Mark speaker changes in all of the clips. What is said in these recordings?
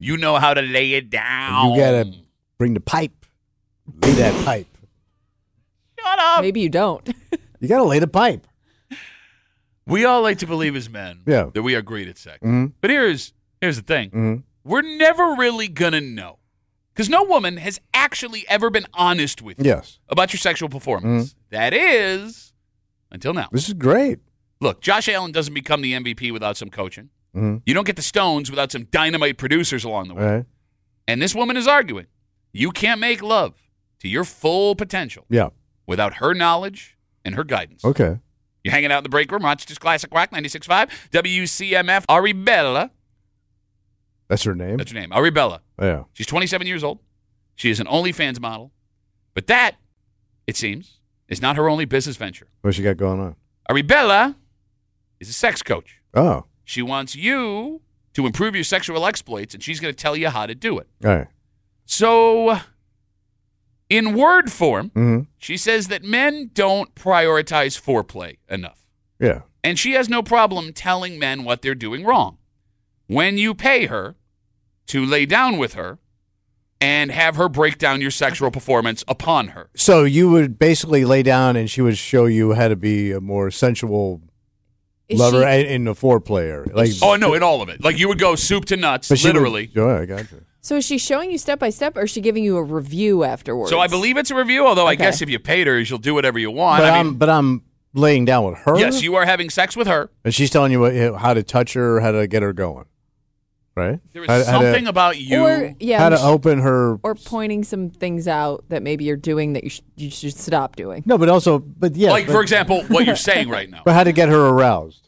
Speaker 1: You know how to lay it down.
Speaker 2: You gotta bring the pipe. Lay that pipe.
Speaker 1: Shut up.
Speaker 3: Maybe you don't.
Speaker 2: You gotta lay the pipe.
Speaker 1: We all like to believe as men that we are great at sex.
Speaker 2: Mm-hmm.
Speaker 1: But here's the thing. Mm-hmm. We're never really going to know. Because no woman has actually ever been honest with you about your sexual performance. Mm-hmm. That is, until now.
Speaker 2: This is great.
Speaker 1: Look, Josh Allen doesn't become the MVP without some coaching.
Speaker 2: Mm-hmm.
Speaker 1: You don't get the Stones without some dynamite producers along the way.
Speaker 2: Right.
Speaker 1: And this woman is arguing. You can't make love to your full potential without her knowledge and her guidance.
Speaker 2: Okay.
Speaker 1: You're hanging out in the break room, Rochester's Classic Rock 96.5, WCMF, Aribella.
Speaker 2: That's her name?
Speaker 1: That's her name, Aribella.
Speaker 2: Yeah.
Speaker 1: She's 27 years old. She is an OnlyFans model. But that, it seems, is not her only business venture.
Speaker 2: What's she got going on?
Speaker 1: Aribella is a sex coach.
Speaker 2: Oh.
Speaker 1: She wants you to improve your sexual exploits, and she's going to tell you how to do it.
Speaker 2: All right.
Speaker 1: So, in word form, she says that men don't prioritize foreplay enough.
Speaker 2: Yeah.
Speaker 1: And she has no problem telling men what they're doing wrong. When you pay her to lay down with her and have her break down your sexual performance upon her.
Speaker 2: So you would basically lay down and she would show you how to be a more sensual lover in the foreplay. Like,
Speaker 1: oh, no, in all of it. Like you would go soup to nuts, literally.
Speaker 2: I got you.
Speaker 3: So is she showing you step by step, or is she giving you a review afterwards?
Speaker 1: So I believe it's a review, although I guess if you paid her, she'll do whatever you want.
Speaker 2: But I'm laying down with her?
Speaker 1: Yes, you are having sex with her.
Speaker 2: And she's telling you how to touch her, how to get her going. Right?
Speaker 1: There is something about you.
Speaker 2: How to open her.
Speaker 3: Or pointing some things out that maybe you're doing that you should stop doing.
Speaker 2: No, but also,
Speaker 1: for example, what you're saying right now.
Speaker 2: But how to get her aroused.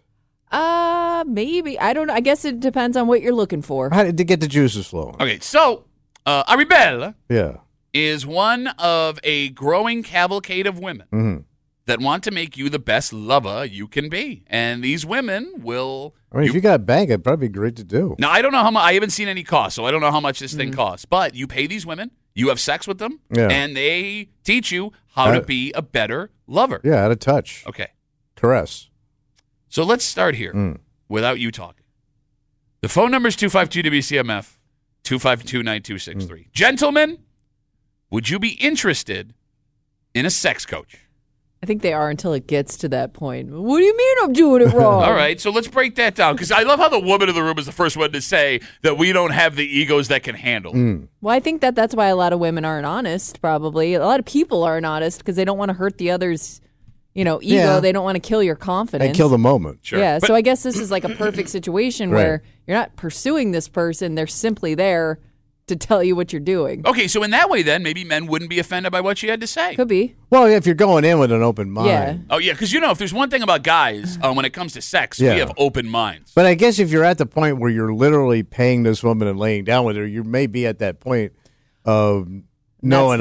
Speaker 3: Maybe. I don't know. I guess it depends on what you're looking for.
Speaker 2: How to get the juices flowing.
Speaker 1: Okay, so Aribella
Speaker 2: Yeah.
Speaker 1: is one of a growing cavalcade of women that want to make you the best lover you can be. And these women will...
Speaker 2: I mean, if you got bank, it'd probably be great to do.
Speaker 1: Now, I don't know how much... I haven't seen any cost, so I don't know how much this thing costs. But you pay these women, you have sex with them, and they teach you how to be a better lover.
Speaker 2: Yeah, how to touch.
Speaker 1: Okay.
Speaker 2: Caress.
Speaker 1: So let's start here without you talking. The phone number is 252-WCMF, 252-9263. Gentlemen, would you be interested in a sex coach?
Speaker 3: I think they are until it gets to that point. What do you mean I'm doing it wrong?
Speaker 1: All right, so let's break that down, because I love how the woman in the room is the first one to say that we don't have the egos that can handle.
Speaker 3: Well, I think that's why a lot of women aren't honest, probably. A lot of people aren't honest because they don't want to hurt the other's ego.
Speaker 2: Yeah.
Speaker 3: They don't want to kill your confidence.
Speaker 2: And kill the moment.
Speaker 1: Sure.
Speaker 3: Yeah, so I guess this is like a perfect situation where you're not pursuing this person. They're simply there to tell you what you're doing.
Speaker 1: Okay, so in that way, then, maybe men wouldn't be offended by what she had to say.
Speaker 3: Could be.
Speaker 2: Well, if you're going in with an open mind.
Speaker 3: Yeah.
Speaker 1: Oh, yeah, because, if there's one thing about guys, when it comes to sex, we have open minds.
Speaker 2: But I guess if you're at the point where you're literally paying this woman and laying down with her, you may be at that point of knowing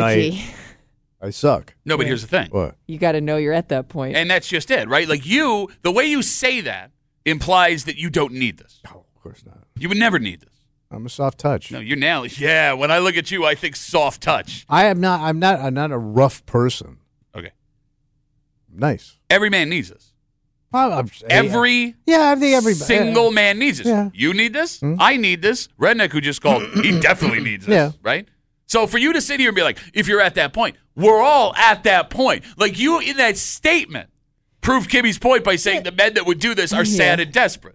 Speaker 2: I suck.
Speaker 1: No, but here's the thing.
Speaker 2: What?
Speaker 3: You got to know you're at that point.
Speaker 1: And that's just it, right? Like the way you say that implies that you don't need this.
Speaker 2: Oh, of course not.
Speaker 1: You would never need this.
Speaker 2: I'm a soft touch.
Speaker 1: No, you're now. Yeah, when I look at you, I think soft touch.
Speaker 2: I'm not a rough person.
Speaker 1: Okay.
Speaker 2: Nice.
Speaker 1: Every man needs this.
Speaker 2: I think every
Speaker 1: single man needs this.
Speaker 2: Yeah.
Speaker 1: You need this. I need this. Redneck who just called, he definitely needs this. Right? So for you to sit here and be like, if you're at that point, we're all at that point. Like you in that statement proved Kimmy's point by saying the men that would do this are sad and desperate.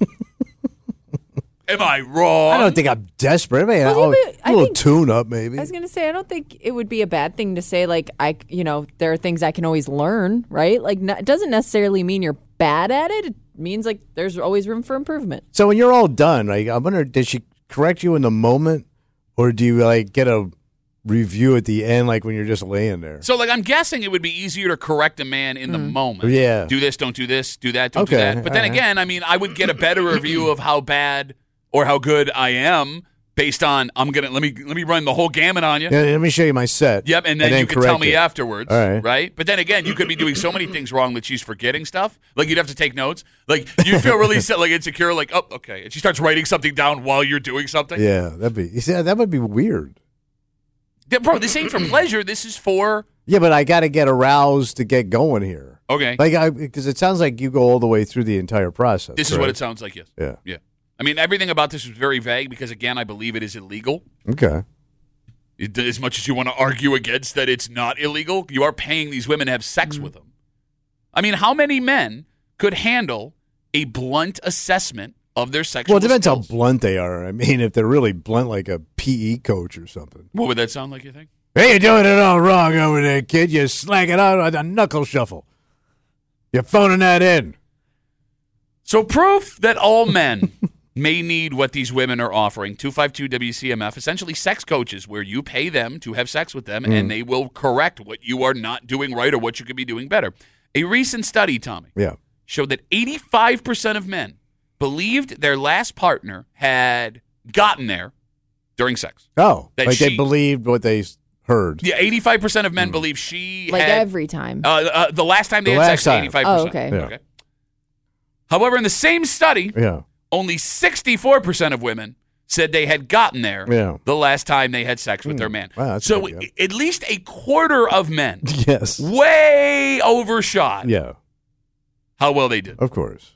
Speaker 1: Am I wrong?
Speaker 2: I don't think I'm desperate. I mean, a little tune-up, maybe.
Speaker 3: I was going to say, I don't think it would be a bad thing to say, like, there are things I can always learn, right? Like, it doesn't necessarily mean you're bad at it. It means, like, there's always room for improvement.
Speaker 2: So when you're all done, like, I wonder, did she correct you in the moment? Or do you, like, get a review at the end, like, when you're just laying there?
Speaker 1: So, like, I'm guessing it would be easier to correct a man in the moment.
Speaker 2: Yeah.
Speaker 1: Do this, don't do this, do that, don't do that. But then again, I mean, I would get a better review of how bad or how good I am based on let me run the whole gamut on you.
Speaker 2: Yeah, let me show you my set.
Speaker 1: Yep, and then you can tell me afterwards,
Speaker 2: all
Speaker 1: right? But then again, you could be doing so many things wrong that she's forgetting stuff. Like you'd have to take notes. Like you'd feel really like insecure. Like okay, and she starts writing something down while you're doing something.
Speaker 2: Yeah, that would be weird.
Speaker 1: Yeah, bro, this ain't for pleasure. This is for.
Speaker 2: Yeah, but I got to get aroused to get going here.
Speaker 1: Okay,
Speaker 2: like because it sounds like you go all the way through the entire process.
Speaker 1: This is what it sounds like. Yes.
Speaker 2: Yeah.
Speaker 1: I mean, everything about this was very vague because, again, I believe it is illegal.
Speaker 2: Okay.
Speaker 1: As much as you want to argue against that it's not illegal, you are paying these women to have sex with them. I mean, how many men could handle a blunt assessment of their sexual
Speaker 2: Well, it depends
Speaker 1: skills?
Speaker 2: how blunt they are. I mean, if they're really blunt, like a PE coach or something.
Speaker 1: What would that sound like, you think?
Speaker 2: Hey, you're doing it all wrong over there, kid. You're slacking out on a knuckle shuffle. You're phoning that in.
Speaker 1: So proof that all men may need what these women are offering. 252-WCMF, essentially sex coaches where you pay them to have sex with them and they will correct what you are not doing right or what you could be doing better. A recent study, Tommy, showed that 85% of men believed their last partner had gotten there during sex.
Speaker 2: Oh,
Speaker 1: That
Speaker 2: like they believed what they heard.
Speaker 1: Yeah, 85% of men believe she
Speaker 3: like
Speaker 1: had...
Speaker 3: every time.
Speaker 1: The last time they
Speaker 2: The
Speaker 1: had sex,
Speaker 2: last time.
Speaker 1: 85%.
Speaker 3: Oh, okay.
Speaker 2: Yeah.
Speaker 1: Okay. However, in the same study,
Speaker 2: Yeah.
Speaker 1: only 64% of women said they had gotten there the last time they had sex with their man.
Speaker 2: Wow, that's
Speaker 1: so
Speaker 2: pretty good.
Speaker 1: at least a quarter of men
Speaker 2: Yes.
Speaker 1: way overshot
Speaker 2: Yeah,
Speaker 1: how well they did.
Speaker 2: of course.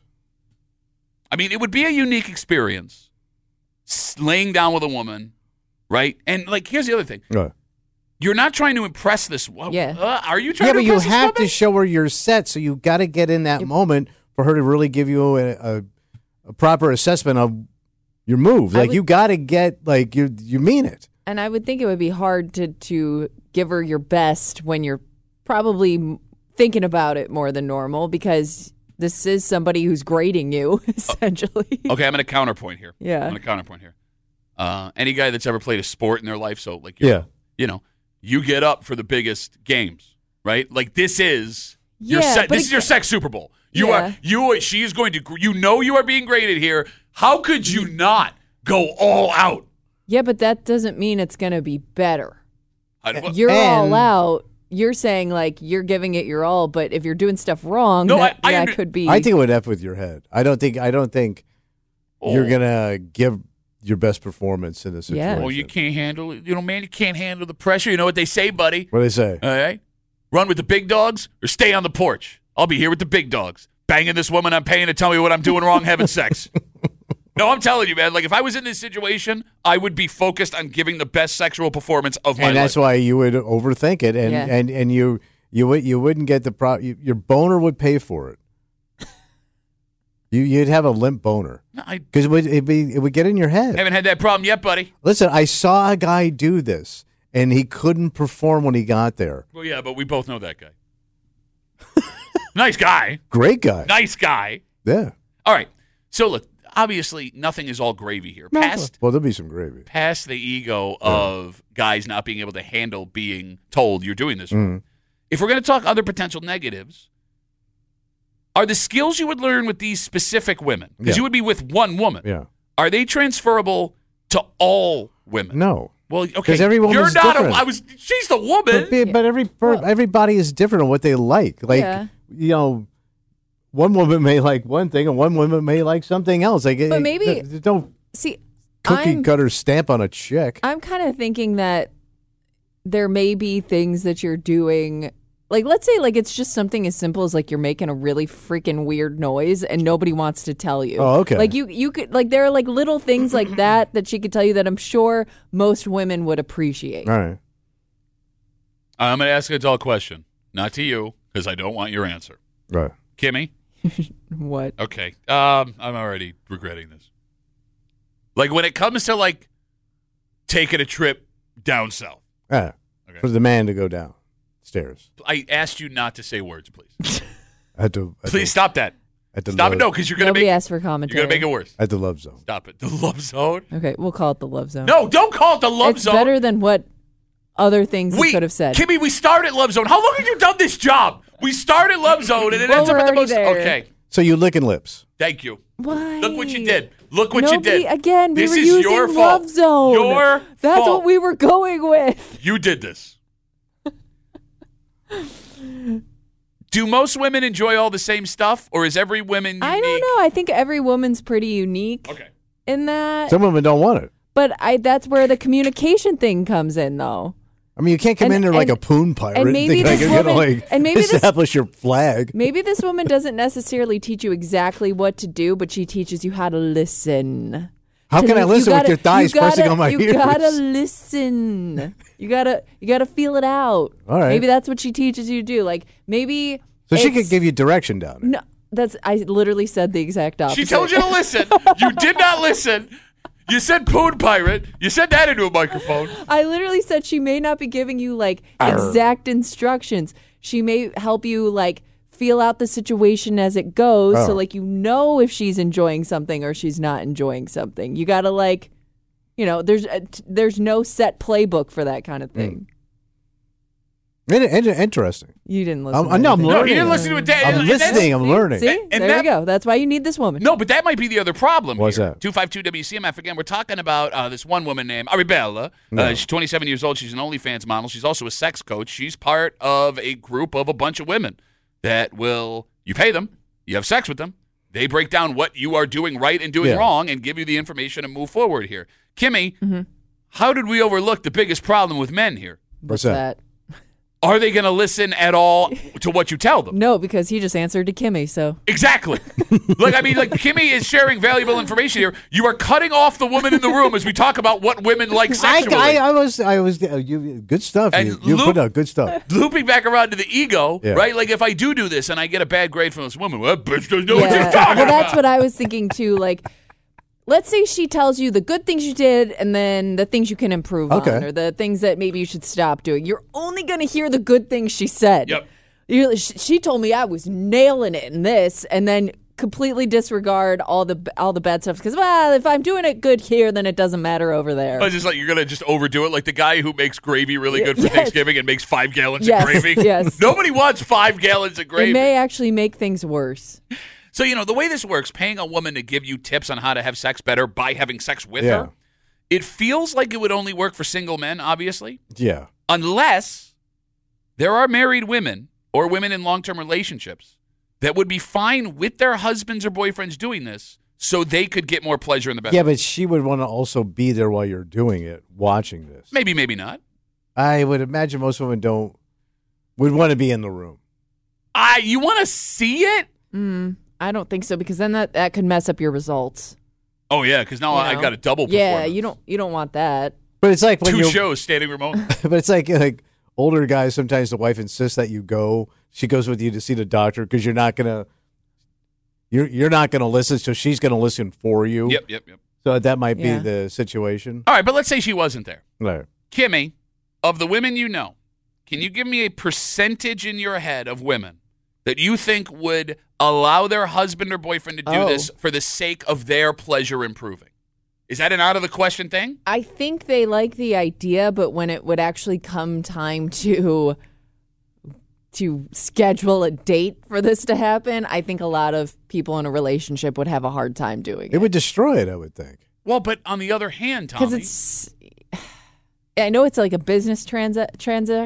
Speaker 1: I mean, it would be a unique experience laying down with a woman, right? And, like, here's the other thing.
Speaker 2: Right.
Speaker 1: You're not trying to impress this woman.
Speaker 3: Yeah.
Speaker 1: Are you trying
Speaker 2: Yeah,
Speaker 1: to
Speaker 2: but you
Speaker 1: impress this
Speaker 2: have
Speaker 1: woman?
Speaker 2: to show her you're set, so you got to get in that moment for her to really give you a proper assessment of your move. Like, you got to get, like, you mean it.
Speaker 3: And I would think it would be hard to give her your best when you're probably thinking about it more than normal because this is somebody who's grading you, essentially.
Speaker 1: Okay, I'm going to counterpoint here.
Speaker 3: Yeah.
Speaker 1: I'm going to counterpoint here. Any guy that's ever played a sport in their life, so, like, you get up for the biggest games, right? Like, this is this is your sex Super Bowl. She is going to, you are being graded here. How could you not go all out?
Speaker 3: Yeah, but that doesn't mean it's going to be better.
Speaker 1: You're
Speaker 3: all out. You're saying, like, you're giving it your all, but if you're doing stuff wrong, that could be.
Speaker 2: I think it would F with your head. I don't think you're going to give your best performance in this situation.
Speaker 1: Well, you can't handle it. Man, you can't handle the pressure. You know what they say, buddy?
Speaker 2: What do they say?
Speaker 1: All right? Run with the big dogs or stay on the porch. I'll be here with the big dogs. Banging this woman I'm paying to tell me what I'm doing wrong having sex. No, I'm telling you, man. Like, if I was in this situation, I would be focused on giving the best sexual performance of my life.
Speaker 2: And that's why you would overthink it, and you wouldn't get the your boner would pay for it. You'd have a limp boner because it would get in your head.
Speaker 1: Haven't had that problem yet, buddy.
Speaker 2: Listen, I saw a guy do this, and he couldn't perform when he got there.
Speaker 1: Well, yeah, but we both know that guy. Nice guy.
Speaker 2: Great guy.
Speaker 1: Nice guy.
Speaker 2: Yeah.
Speaker 1: All right. So, look, obviously, nothing is all gravy here.
Speaker 2: Well, there'll be some gravy.
Speaker 1: Past the ego of guys not being able to handle being told you're doing this wrong. If we're going to talk other potential negatives, are the skills you would learn with these specific women, because you would be with one woman, are they transferable to all women?
Speaker 2: No.
Speaker 1: Well, okay.
Speaker 2: Because every woman's different.
Speaker 1: She's the woman.
Speaker 2: But everybody is different on what they like. Like, one woman may like one thing and one woman may like something else. Like,
Speaker 3: but maybe
Speaker 2: don't cookie cutter stamp on a chick.
Speaker 3: I'm kind of thinking that there may be things that you're doing. Like, let's say, like, it's just something as simple as, like, you're making a really freaking weird noise and nobody wants to tell you.
Speaker 2: Oh, okay.
Speaker 3: Like, you could, like, there are, like, little things like that she could tell you that I'm sure most women would appreciate.
Speaker 2: All right.
Speaker 1: I'm going to ask a dull question. Not to you, because I don't want your answer.
Speaker 2: Right.
Speaker 1: Kimmy?
Speaker 3: What?
Speaker 1: Okay. I'm already regretting this. Like, when it comes to, like, taking a trip down south.
Speaker 2: Yeah. Okay. For the man to go down. Stairs.
Speaker 1: I asked you not to say words, please.
Speaker 2: Please
Speaker 1: stop that. Stop it, no, because you're going to make.
Speaker 3: Nobody asked for commentary.
Speaker 1: You're going to make it worse.
Speaker 2: At the Love Zone.
Speaker 1: Stop it. The Love Zone.
Speaker 3: Okay, we'll call it the Love Zone.
Speaker 1: No, don't call it the Love Zone.
Speaker 3: It's better than what other things you could have said.
Speaker 1: Kimmy, we started Love Zone. How long have you done this job? We started Love Zone, and it ends up at the most.
Speaker 3: There.
Speaker 1: Okay.
Speaker 2: So you licking lips.
Speaker 1: Thank you.
Speaker 3: Why?
Speaker 1: Look what you did. Look what you did.
Speaker 3: Again,
Speaker 1: this
Speaker 3: we were
Speaker 1: is
Speaker 3: using
Speaker 1: your
Speaker 3: Love
Speaker 1: fault.
Speaker 3: Zone.
Speaker 1: Your
Speaker 3: That's
Speaker 1: fault.
Speaker 3: what we were going with.
Speaker 1: You did this. Do most women enjoy all the same stuff, or is every woman unique?
Speaker 3: I don't know. I think every woman's pretty unique.
Speaker 1: Okay.
Speaker 3: In that.
Speaker 2: Some women don't want it.
Speaker 3: But that's where the communication thing comes in, though.
Speaker 2: I mean, you can't come in there like a poon pirate
Speaker 3: and maybe
Speaker 2: thinking
Speaker 3: this
Speaker 2: you're going to establish your flag.
Speaker 3: Maybe this woman doesn't necessarily teach you exactly what to do, but she teaches you how to listen.
Speaker 2: How can I listen with your thighs pressing on my ears?
Speaker 3: You gotta listen. You gotta feel it out.
Speaker 2: All right.
Speaker 3: Maybe that's what she teaches you to do. Like maybe.
Speaker 2: So she could give you direction down there.
Speaker 3: No, I literally said the exact opposite.
Speaker 1: She told you to listen. You did not listen. You said poon pirate. You said that into a microphone.
Speaker 3: I literally said she may not be giving you like exact instructions. She may help you like feel out the situation as it goes. So like you know if she's enjoying something or she's not enjoying something. You gotta like, there's no set playbook for that kind of thing.
Speaker 2: Interesting.
Speaker 3: You didn't listen.
Speaker 2: I'm learning.
Speaker 1: No, you didn't listen to it.
Speaker 2: I'm listening. I'm learning.
Speaker 3: See? There you go. That's why you need this woman.
Speaker 1: No, but that might be the other problem.
Speaker 2: What's
Speaker 1: here.
Speaker 2: that?
Speaker 1: 252 WCMF. Again, we're talking about this one woman named Arabella. She's 27 years old. She's an OnlyFans model. She's also a sex coach. She's part of a group of a bunch of women that you pay them, you have sex with them, they break down what you are doing right and doing wrong and give you the information and move forward here. Kimmy, how did we overlook the biggest problem with men here?
Speaker 2: What's that?
Speaker 1: Are they going to listen at all to what you tell them?
Speaker 3: No, because he just answered to Kimmy, so.
Speaker 1: Exactly. Like Kimmy is sharing valuable information here. You are cutting off the woman in the room as we talk about what women like sexually.
Speaker 2: I was good stuff.
Speaker 1: And
Speaker 2: you put out good stuff.
Speaker 1: Looping back around to the ego, right? Like if I do this and I get a bad grade from this woman, well, that bitch doesn't know what she's talking about.
Speaker 3: Well, that's what I was thinking too. Like, let's say she tells you the good things you did and then the things you can improve on or the things that maybe you should stop doing. You're only going to hear the good things she said.
Speaker 1: Yep.
Speaker 3: She told me I was nailing it in this and then completely disregard all the bad stuff because, well, if I'm doing it good here, then it doesn't matter over there.
Speaker 1: It's just like you're going to just overdo it like the guy who makes gravy really good for Thanksgiving and makes 5 gallons of gravy.
Speaker 3: Yes.
Speaker 1: Nobody wants 5 gallons of gravy.
Speaker 3: It may actually make things worse.
Speaker 1: So, the way this works, paying a woman to give you tips on how to have sex better by having sex with her, it feels like it would only work for single men, obviously.
Speaker 2: Yeah.
Speaker 1: Unless there are married women or women in long-term relationships that would be fine with their husbands or boyfriends doing this so they could get more pleasure in the bedroom.
Speaker 2: Yeah, but she would want to also be there while you're doing it, watching this.
Speaker 1: Maybe, maybe not.
Speaker 2: I would imagine most women would want to be in the room.
Speaker 1: You want to see it?
Speaker 3: I don't think so because then that could mess up your results.
Speaker 1: Oh yeah, because now I got a double performance.
Speaker 3: Yeah, you don't want that.
Speaker 2: But it's like when
Speaker 1: 2 shows standing remote.
Speaker 2: But it's like older guys. Sometimes the wife insists that you go. She goes with you to see the doctor because you're not gonna listen. So she's gonna listen for you.
Speaker 1: Yep.
Speaker 2: So that might be the situation.
Speaker 1: All right, but let's say she wasn't there.
Speaker 2: Right.
Speaker 1: Kimmy, of the women you know, can you give me a percentage in your head of women that you think would allow their husband or boyfriend to do this for the sake of their pleasure improving? Is that an out-of-the-question thing?
Speaker 3: I think they like the idea, but when it would actually come time to schedule a date for this to happen, I think a lot of people in a relationship would have a hard time doing it.
Speaker 2: It would destroy it, I would think.
Speaker 1: Well, but on the other hand, Tommy...
Speaker 3: Because I know it's like a business transaction.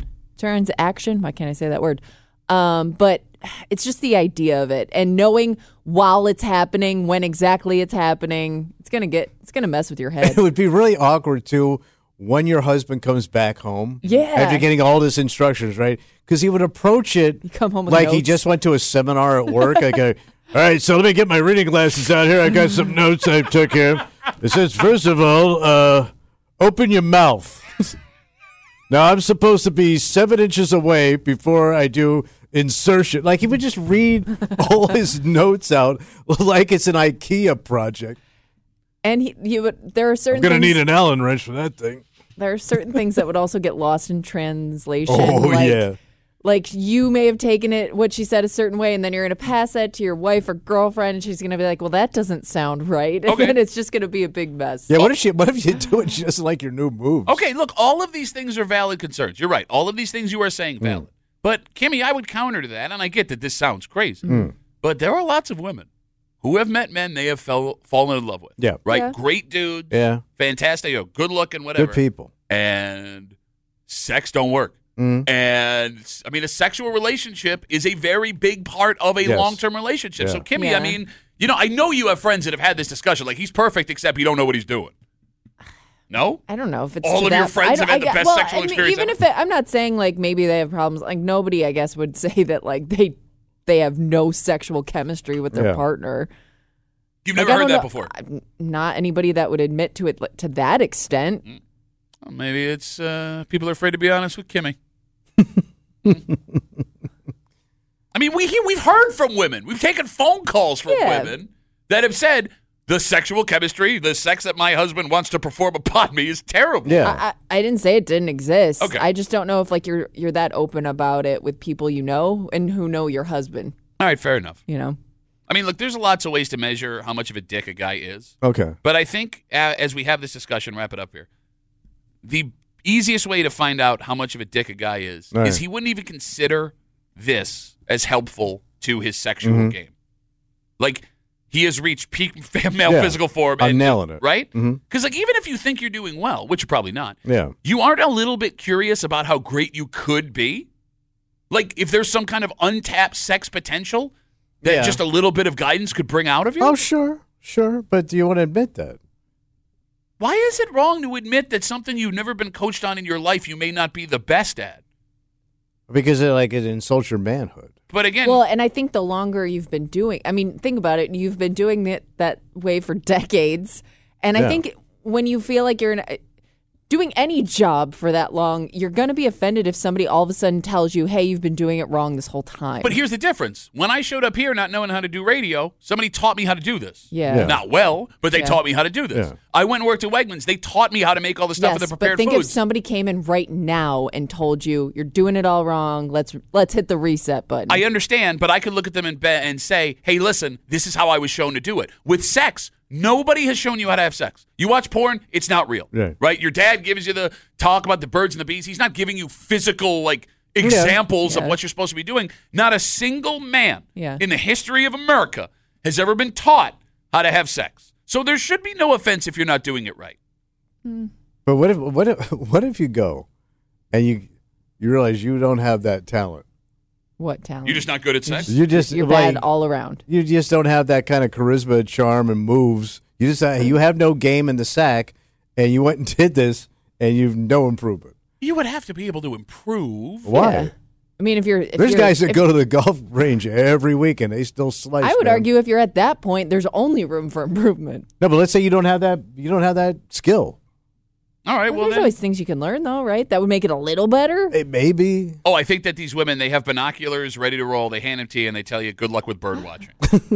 Speaker 3: Why can't I say that word? But it's just the idea of it and knowing while it's happening, when exactly it's happening, it's gonna mess with your head.
Speaker 2: It would be really awkward too when your husband comes back home.
Speaker 3: Yeah.
Speaker 2: After getting all this instructions, right? Because he would approach it
Speaker 3: You come home with
Speaker 2: like
Speaker 3: notes.
Speaker 2: he just went to a seminar at work. Like, all right, so let me get my reading glasses out here. I got some notes I took here. It says, first of all, open your mouth. Now, I'm supposed to be 7 inches away before I do insertion. Like, he would just read all his notes out like it's an IKEA project.
Speaker 3: And there are certain
Speaker 2: I'm going to
Speaker 3: things,
Speaker 2: need an Allen wrench for that thing.
Speaker 3: there are certain things that would also get lost in translation.
Speaker 2: Oh, yeah.
Speaker 3: Like you may have taken it, what she said, a certain way, and then you're going to pass that to your wife or girlfriend, and she's going to be like, well, that doesn't sound right. And
Speaker 1: Okay.
Speaker 3: then it's just going to be a big mess.
Speaker 2: Yeah, what if you do it? She doesn't like your new moves.
Speaker 1: Okay, look, all of these things are valid concerns. You're right. All of these things you are saying valid. But, Kimmy, I would counter to that, and I get that this sounds crazy. But there are lots of women who have met men they have fallen in love with.
Speaker 2: Yeah.
Speaker 1: Right?
Speaker 3: Yeah.
Speaker 1: Great dudes.
Speaker 2: Yeah.
Speaker 1: Fantastic. Good looking, whatever.
Speaker 2: Good people.
Speaker 1: And sex don't work. And, I mean, a sexual relationship is a very big part of a
Speaker 2: Yes.
Speaker 1: long-term relationship.
Speaker 2: Yeah.
Speaker 1: So, Kimmy,
Speaker 3: Yeah.
Speaker 1: I mean, I know you have friends that have had this discussion. Like, he's perfect, except you don't know what he's doing. No?
Speaker 3: I don't know if it's
Speaker 1: all
Speaker 3: to
Speaker 1: of
Speaker 3: that,
Speaker 1: your friends have had the best sexual experience
Speaker 3: even
Speaker 1: ever?
Speaker 3: if I'm not saying like maybe they have problems, like nobody I guess would say that like they have no sexual chemistry with their partner.
Speaker 1: You've never heard that before?
Speaker 3: Not anybody that would admit to it to that extent.
Speaker 1: Well, maybe it's people are afraid to be honest with Kimmy. I mean, we've heard from women. We've taken phone calls from women that have said the sexual chemistry, the sex that my husband wants to perform upon me is terrible.
Speaker 2: Yeah.
Speaker 3: I didn't say it didn't exist.
Speaker 1: Okay.
Speaker 3: I just don't know if like you're that open about it with people you know and who know your husband.
Speaker 1: All right, fair enough.
Speaker 3: You know.
Speaker 1: I mean, look, there's lots of ways to measure how much of a dick a guy is.
Speaker 2: Okay.
Speaker 1: But I think as we have this discussion, wrap it up here, the easiest way to find out how much of a dick a guy is he wouldn't even consider this as helpful to his sexual game. Like, he has reached peak male physical form.
Speaker 2: I'm nailing it.
Speaker 1: Right? Because, like, even if you think you're doing well, which you're probably not,
Speaker 2: you
Speaker 1: aren't a little bit curious about how great you could be? Like, if there's some kind of untapped sex potential that just a little bit of guidance could bring out of you?
Speaker 2: Oh, sure. But do you want to admit that?
Speaker 1: Why is it wrong to admit that something you've never been coached on in your life you may not be the best at?
Speaker 2: Because it insults your manhood.
Speaker 1: But again,
Speaker 3: well, and I think the longer you've been doing, I mean, think about it. You've been doing it that way for decades, and I think when you feel like you're doing any job for that long, you're going to be offended if somebody all of a sudden tells you, "Hey, you've been doing it wrong this whole time."
Speaker 1: But here's the difference: when I showed up here not knowing how to do radio, somebody taught me how to do this.
Speaker 3: Yeah.
Speaker 1: Not well, but they taught me how to do this.
Speaker 2: Yeah.
Speaker 1: I went and worked at Wegmans. They taught me how to make all the stuff with the prepared
Speaker 3: but think
Speaker 1: foods.
Speaker 3: if somebody came in right now and told you you're doing it all wrong, let's hit the reset button.
Speaker 1: I understand, but I could look at them and say, "Hey, listen, this is how I was shown to do it." With sex, nobody has shown you how to have sex. You watch porn, it's not real. Right? Your dad gives you the talk about the birds and the bees. He's not giving you physical, like, examples of what you're supposed to be doing. Not a single man in the history of America has ever been taught how to have sex. So there should be no offense if you're not doing it right.
Speaker 2: But what if you go and you realize you don't have that talent?
Speaker 3: What talent?
Speaker 1: You're just not good at sex?
Speaker 3: You're bad all around.
Speaker 2: You just don't have that kind of charisma, charm, and moves. You just you have no game in the sack, and you went and did this, and you've no improvement.
Speaker 1: You would have to be able to improve.
Speaker 2: Why?
Speaker 3: Yeah. I mean,
Speaker 2: there's guys that go to the golf range every week and they still slice.
Speaker 3: I would argue if you're at that point, there's only room for improvement.
Speaker 2: No, but let's say you don't have that. You don't have that skill.
Speaker 1: All right. Well,
Speaker 3: there's always things you can learn, though, right? That would make it a little better.
Speaker 2: It may be.
Speaker 1: Oh, I think that these women, they have binoculars ready to roll. They hand them to you and they tell you, "Good luck with bird watching."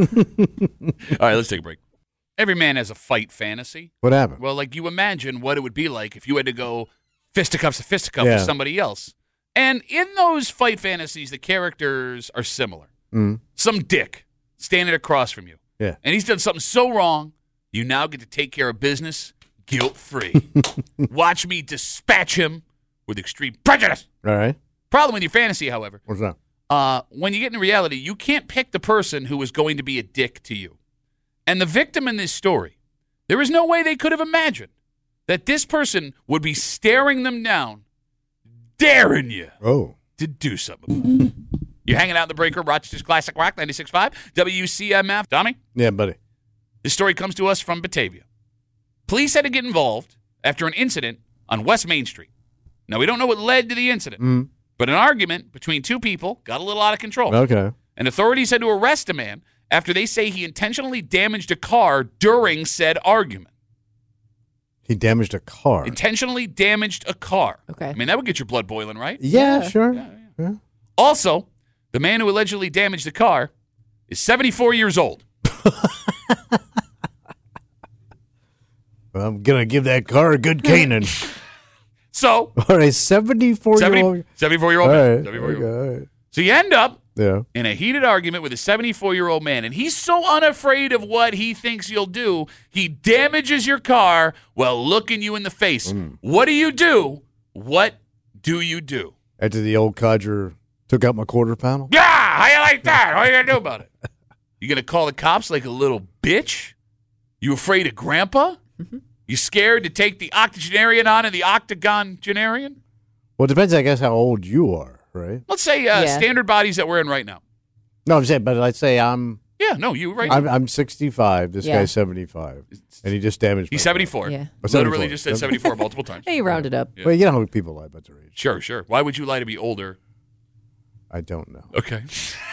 Speaker 1: All right, let's take a break. Every man has a fight fantasy.
Speaker 2: What happened?
Speaker 1: Well, like, you imagine what it would be like if you had to go fisticuffs to fisticuff with somebody else. And in those fight fantasies, the characters are similar. Some dick standing across from you.
Speaker 2: Yeah.
Speaker 1: And he's done something so wrong, you now get to take care of business guilt-free. Watch me dispatch him with extreme prejudice.
Speaker 2: All right.
Speaker 1: Problem with your fantasy, however.
Speaker 2: What's that?
Speaker 1: When you get in reality, you can't pick the person who is going to be a dick to you. And the victim in this story, there is no way they could have imagined that this person would be staring them down, daring you to do something. You're hanging out in the breaker, Rochester's Classic Rock, 96.5, WCMF. Tommy?
Speaker 2: Yeah, buddy.
Speaker 1: This story comes to us from Batavia. Police had to get involved after an incident on West Main Street. Now, we don't know what led to the incident, but an argument between two people got a little out of control.
Speaker 2: Okay.
Speaker 1: And authorities had to arrest a man after they say he intentionally damaged a car during said argument.
Speaker 2: He damaged a car.
Speaker 1: Intentionally damaged a car.
Speaker 3: Okay.
Speaker 1: I mean, that would get your blood boiling, right?
Speaker 2: Yeah, sure. Yeah.
Speaker 1: Also, the man who allegedly damaged the car is 74 years old.
Speaker 2: I'm going to give that car a good caning.
Speaker 1: So,
Speaker 2: all right, 74-year-old.
Speaker 1: 74-year-old man. 74-year-old.
Speaker 2: All right.
Speaker 1: So you end up in a heated argument with a 74-year-old man, and he's so unafraid of what he thinks you'll do, he damages your car while looking you in the face. What do you do? What do you do?
Speaker 2: After the old codger took out my quarter panel?
Speaker 1: Yeah, how you like that? What are you going to do about it? You going to call the cops like a little bitch? You afraid of Grandpa? You scared to take the octogenarian on in the octagonarian?
Speaker 2: Well, it depends, I guess, how old you are, right?
Speaker 1: Let's say standard bodies that we're in right now.
Speaker 2: No, I'm saying, but let's say I'm
Speaker 1: Yeah, no, you right.
Speaker 2: I'm 65. This
Speaker 3: Yeah.
Speaker 2: guy's 75. And he just damaged
Speaker 1: He's
Speaker 2: my
Speaker 1: 74.
Speaker 3: Yeah.
Speaker 1: Literally just said 74 multiple times.
Speaker 3: Hey, you rounded up.
Speaker 2: car. Well, you know how people lie about their age.
Speaker 1: Sure. Why would you lie to be older?
Speaker 2: I don't know.
Speaker 1: Okay.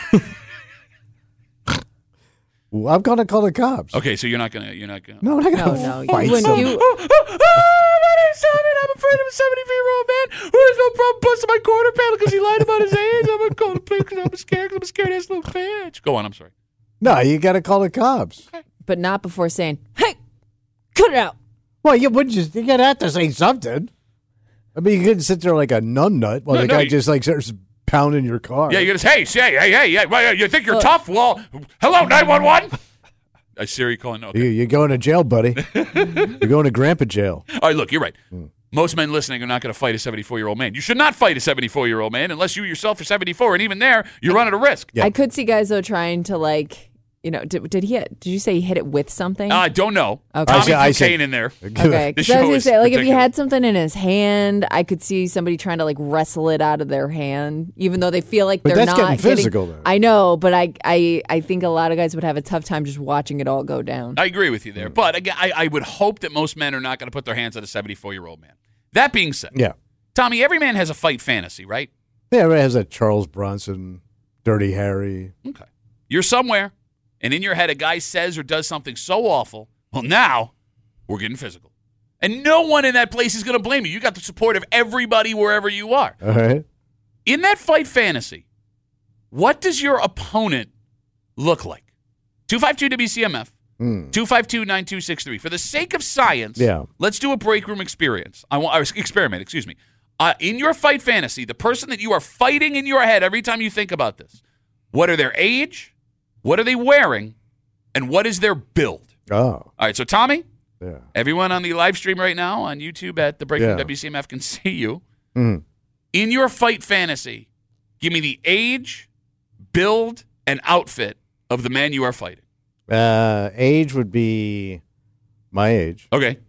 Speaker 2: Well, I'm going to call the cops.
Speaker 1: Okay, so you're not gonna.
Speaker 2: No, I'm not going to
Speaker 3: No, you
Speaker 2: fight
Speaker 3: wouldn't.
Speaker 2: someone.
Speaker 3: You,
Speaker 1: My name's Simon. I'm afraid of a 73-year-old man who has no problem busting my quarter panel because he lied about his age. I'm going to call the police because I'm scared. I'm a scared-ass little bitch. Go on. I'm sorry.
Speaker 2: No, you got to call the cops.
Speaker 3: but not before saying, "Hey, cut it out."
Speaker 2: Well, you wouldn't just, you got to have to say something. I mean, you couldn't sit there like a numbnut while the guy just like starts pounding your car.
Speaker 1: Yeah, you just, hey, well, you think you're tough? Well, hello, 911? Siri calling. Okay.
Speaker 2: You're going to jail, buddy. You're going to grandpa jail.
Speaker 1: All right, look, you're right. Most men listening are not going to fight a 74-year-old man. You should not fight a 74-year-old man unless you yourself are 74, and even there, you're running a risk.
Speaker 2: Yeah.
Speaker 3: I could see guys though trying to like, did you say he hit it with something?
Speaker 1: I don't know.
Speaker 3: Okay.
Speaker 1: Tommy
Speaker 2: I
Speaker 1: threw
Speaker 2: said-
Speaker 1: Kane in there.
Speaker 3: Okay,
Speaker 1: This
Speaker 3: because I was
Speaker 1: show
Speaker 3: gonna
Speaker 1: is
Speaker 3: say, like, if he
Speaker 1: ridiculous.
Speaker 3: had something in his hand, I could see somebody trying to like wrestle it out of their hand, even though they feel like
Speaker 2: But
Speaker 3: they're
Speaker 2: that's
Speaker 3: not
Speaker 2: getting physical, then.
Speaker 3: I know, but I think a lot of guys would have a tough time just watching it all go down.
Speaker 1: I agree with you there. But again, I would hope that most men are not going to put their hands on a 74-year-old man. That being said,
Speaker 2: Yeah.
Speaker 1: Tommy, every man has a fight fantasy, right?
Speaker 2: Yeah, everybody has that Charles Bronson, Dirty Harry.
Speaker 1: Okay. You're somewhere, and in your head, a guy says or does something so awful. Well, now we're getting physical. And no one in that place is going to blame you. You got the support of everybody wherever you are.
Speaker 2: All right.
Speaker 1: In that fight fantasy, what does your opponent look like? 252-WCMF, 252-9263. For the sake of science,
Speaker 2: Yeah.
Speaker 1: let's do a break room experiment. Excuse me. In your fight fantasy, the person that you are fighting in your head every time you think about this, what are their age, what are they wearing, and what is their build?
Speaker 2: Oh,
Speaker 1: All right, so Tommy,
Speaker 2: yeah.
Speaker 1: everyone on the live stream right now on YouTube at the Break Room
Speaker 2: Yeah.
Speaker 1: WCMF can see you.
Speaker 2: Mhm.
Speaker 1: In your fight fantasy, give me the age, build, and outfit of the man you are fighting.
Speaker 2: Age would be my age.
Speaker 1: Okay.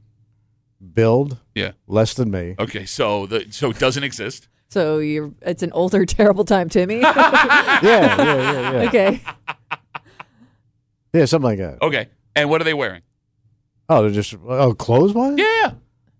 Speaker 2: Build,
Speaker 1: Yeah.
Speaker 2: less than me.
Speaker 1: Okay. So it doesn't exist.
Speaker 3: So it's an older, terrible time, Timmy.
Speaker 2: Yeah.
Speaker 3: Okay.
Speaker 2: Yeah, something like that.
Speaker 1: Okay. And what are they wearing?
Speaker 2: Oh, they're just clothes-wise?
Speaker 1: Yeah.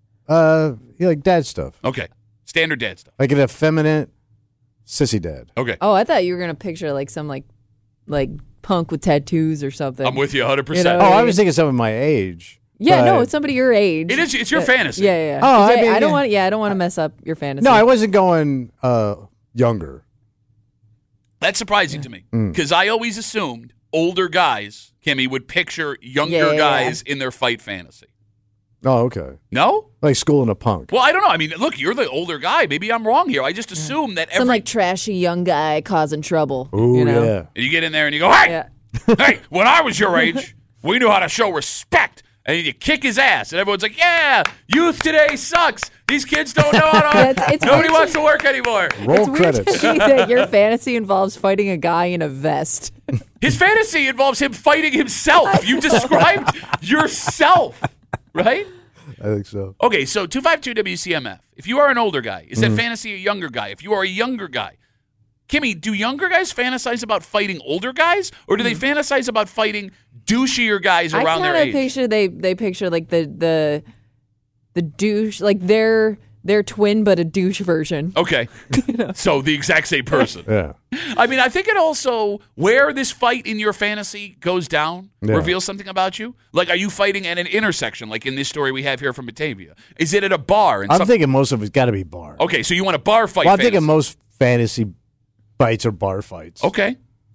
Speaker 2: Like dad stuff.
Speaker 1: Okay. Standard dad stuff.
Speaker 2: Like an effeminate sissy dad.
Speaker 1: Okay.
Speaker 3: Oh, I thought you were gonna picture like some like punk with tattoos or something.
Speaker 1: I'm with you 100%.
Speaker 3: You know?
Speaker 2: Oh, I was thinking someone my age.
Speaker 3: Yeah, no,
Speaker 2: but-
Speaker 3: it's somebody your age.
Speaker 1: It is. It's your fantasy.
Speaker 3: Yeah.
Speaker 2: Oh, I
Speaker 3: 'Cause
Speaker 2: mean,
Speaker 3: I don't
Speaker 2: yeah.
Speaker 3: want. Yeah, I don't want to mess up your fantasy.
Speaker 2: No, I wasn't going younger.
Speaker 1: That's surprising to me
Speaker 2: Mm.
Speaker 1: because I always assumed older guys, Kimmy, would picture younger
Speaker 3: Yeah.
Speaker 1: guys in their fight fantasy.
Speaker 2: Oh, okay.
Speaker 1: No?
Speaker 2: Like schooling a punk.
Speaker 1: Well, I don't know. I mean, look, you're the older guy. Maybe I'm wrong here. I just assume that
Speaker 3: some like trashy young guy causing trouble.
Speaker 2: Ooh,
Speaker 3: you know?
Speaker 2: yeah.
Speaker 1: and you get in there and you go, hey,
Speaker 3: Yeah.
Speaker 1: hey, when I was your age, we knew how to show respect. And you kick his ass, and everyone's like, "Yeah, youth today sucks. These kids don't know how to.
Speaker 3: It's
Speaker 1: Nobody
Speaker 3: weird
Speaker 1: wants to work anymore."
Speaker 2: Roll
Speaker 3: It's weird
Speaker 2: credits.
Speaker 3: to me that your fantasy involves fighting a guy in a vest.
Speaker 1: His fantasy involves him fighting himself. You described yourself, right?
Speaker 2: I think so.
Speaker 1: Okay, so 252-WCMF. If you are an older guy, is that fantasy a younger guy? If you are a younger guy, Kimmy, do younger guys fantasize about fighting older guys, or do they fantasize about fighting douchier guys
Speaker 3: I
Speaker 1: around their
Speaker 3: kind of
Speaker 1: age?
Speaker 3: picture they picture like the douche, like their twin but a douche version.
Speaker 1: Okay, so the exact same person.
Speaker 2: Yeah.
Speaker 1: I mean, I think it also, where this fight in your fantasy goes down,
Speaker 2: Yeah.
Speaker 1: reveals something about you. Like, are you fighting at an intersection, like in this story we have here from Batavia? Is it at a bar? And
Speaker 2: I'm thinking most of it's got to be bar.
Speaker 1: okay, so you want a bar fight
Speaker 2: Well, I'm
Speaker 1: fantasy.
Speaker 2: thinking most fantasy fights are bar fights.
Speaker 1: Okay.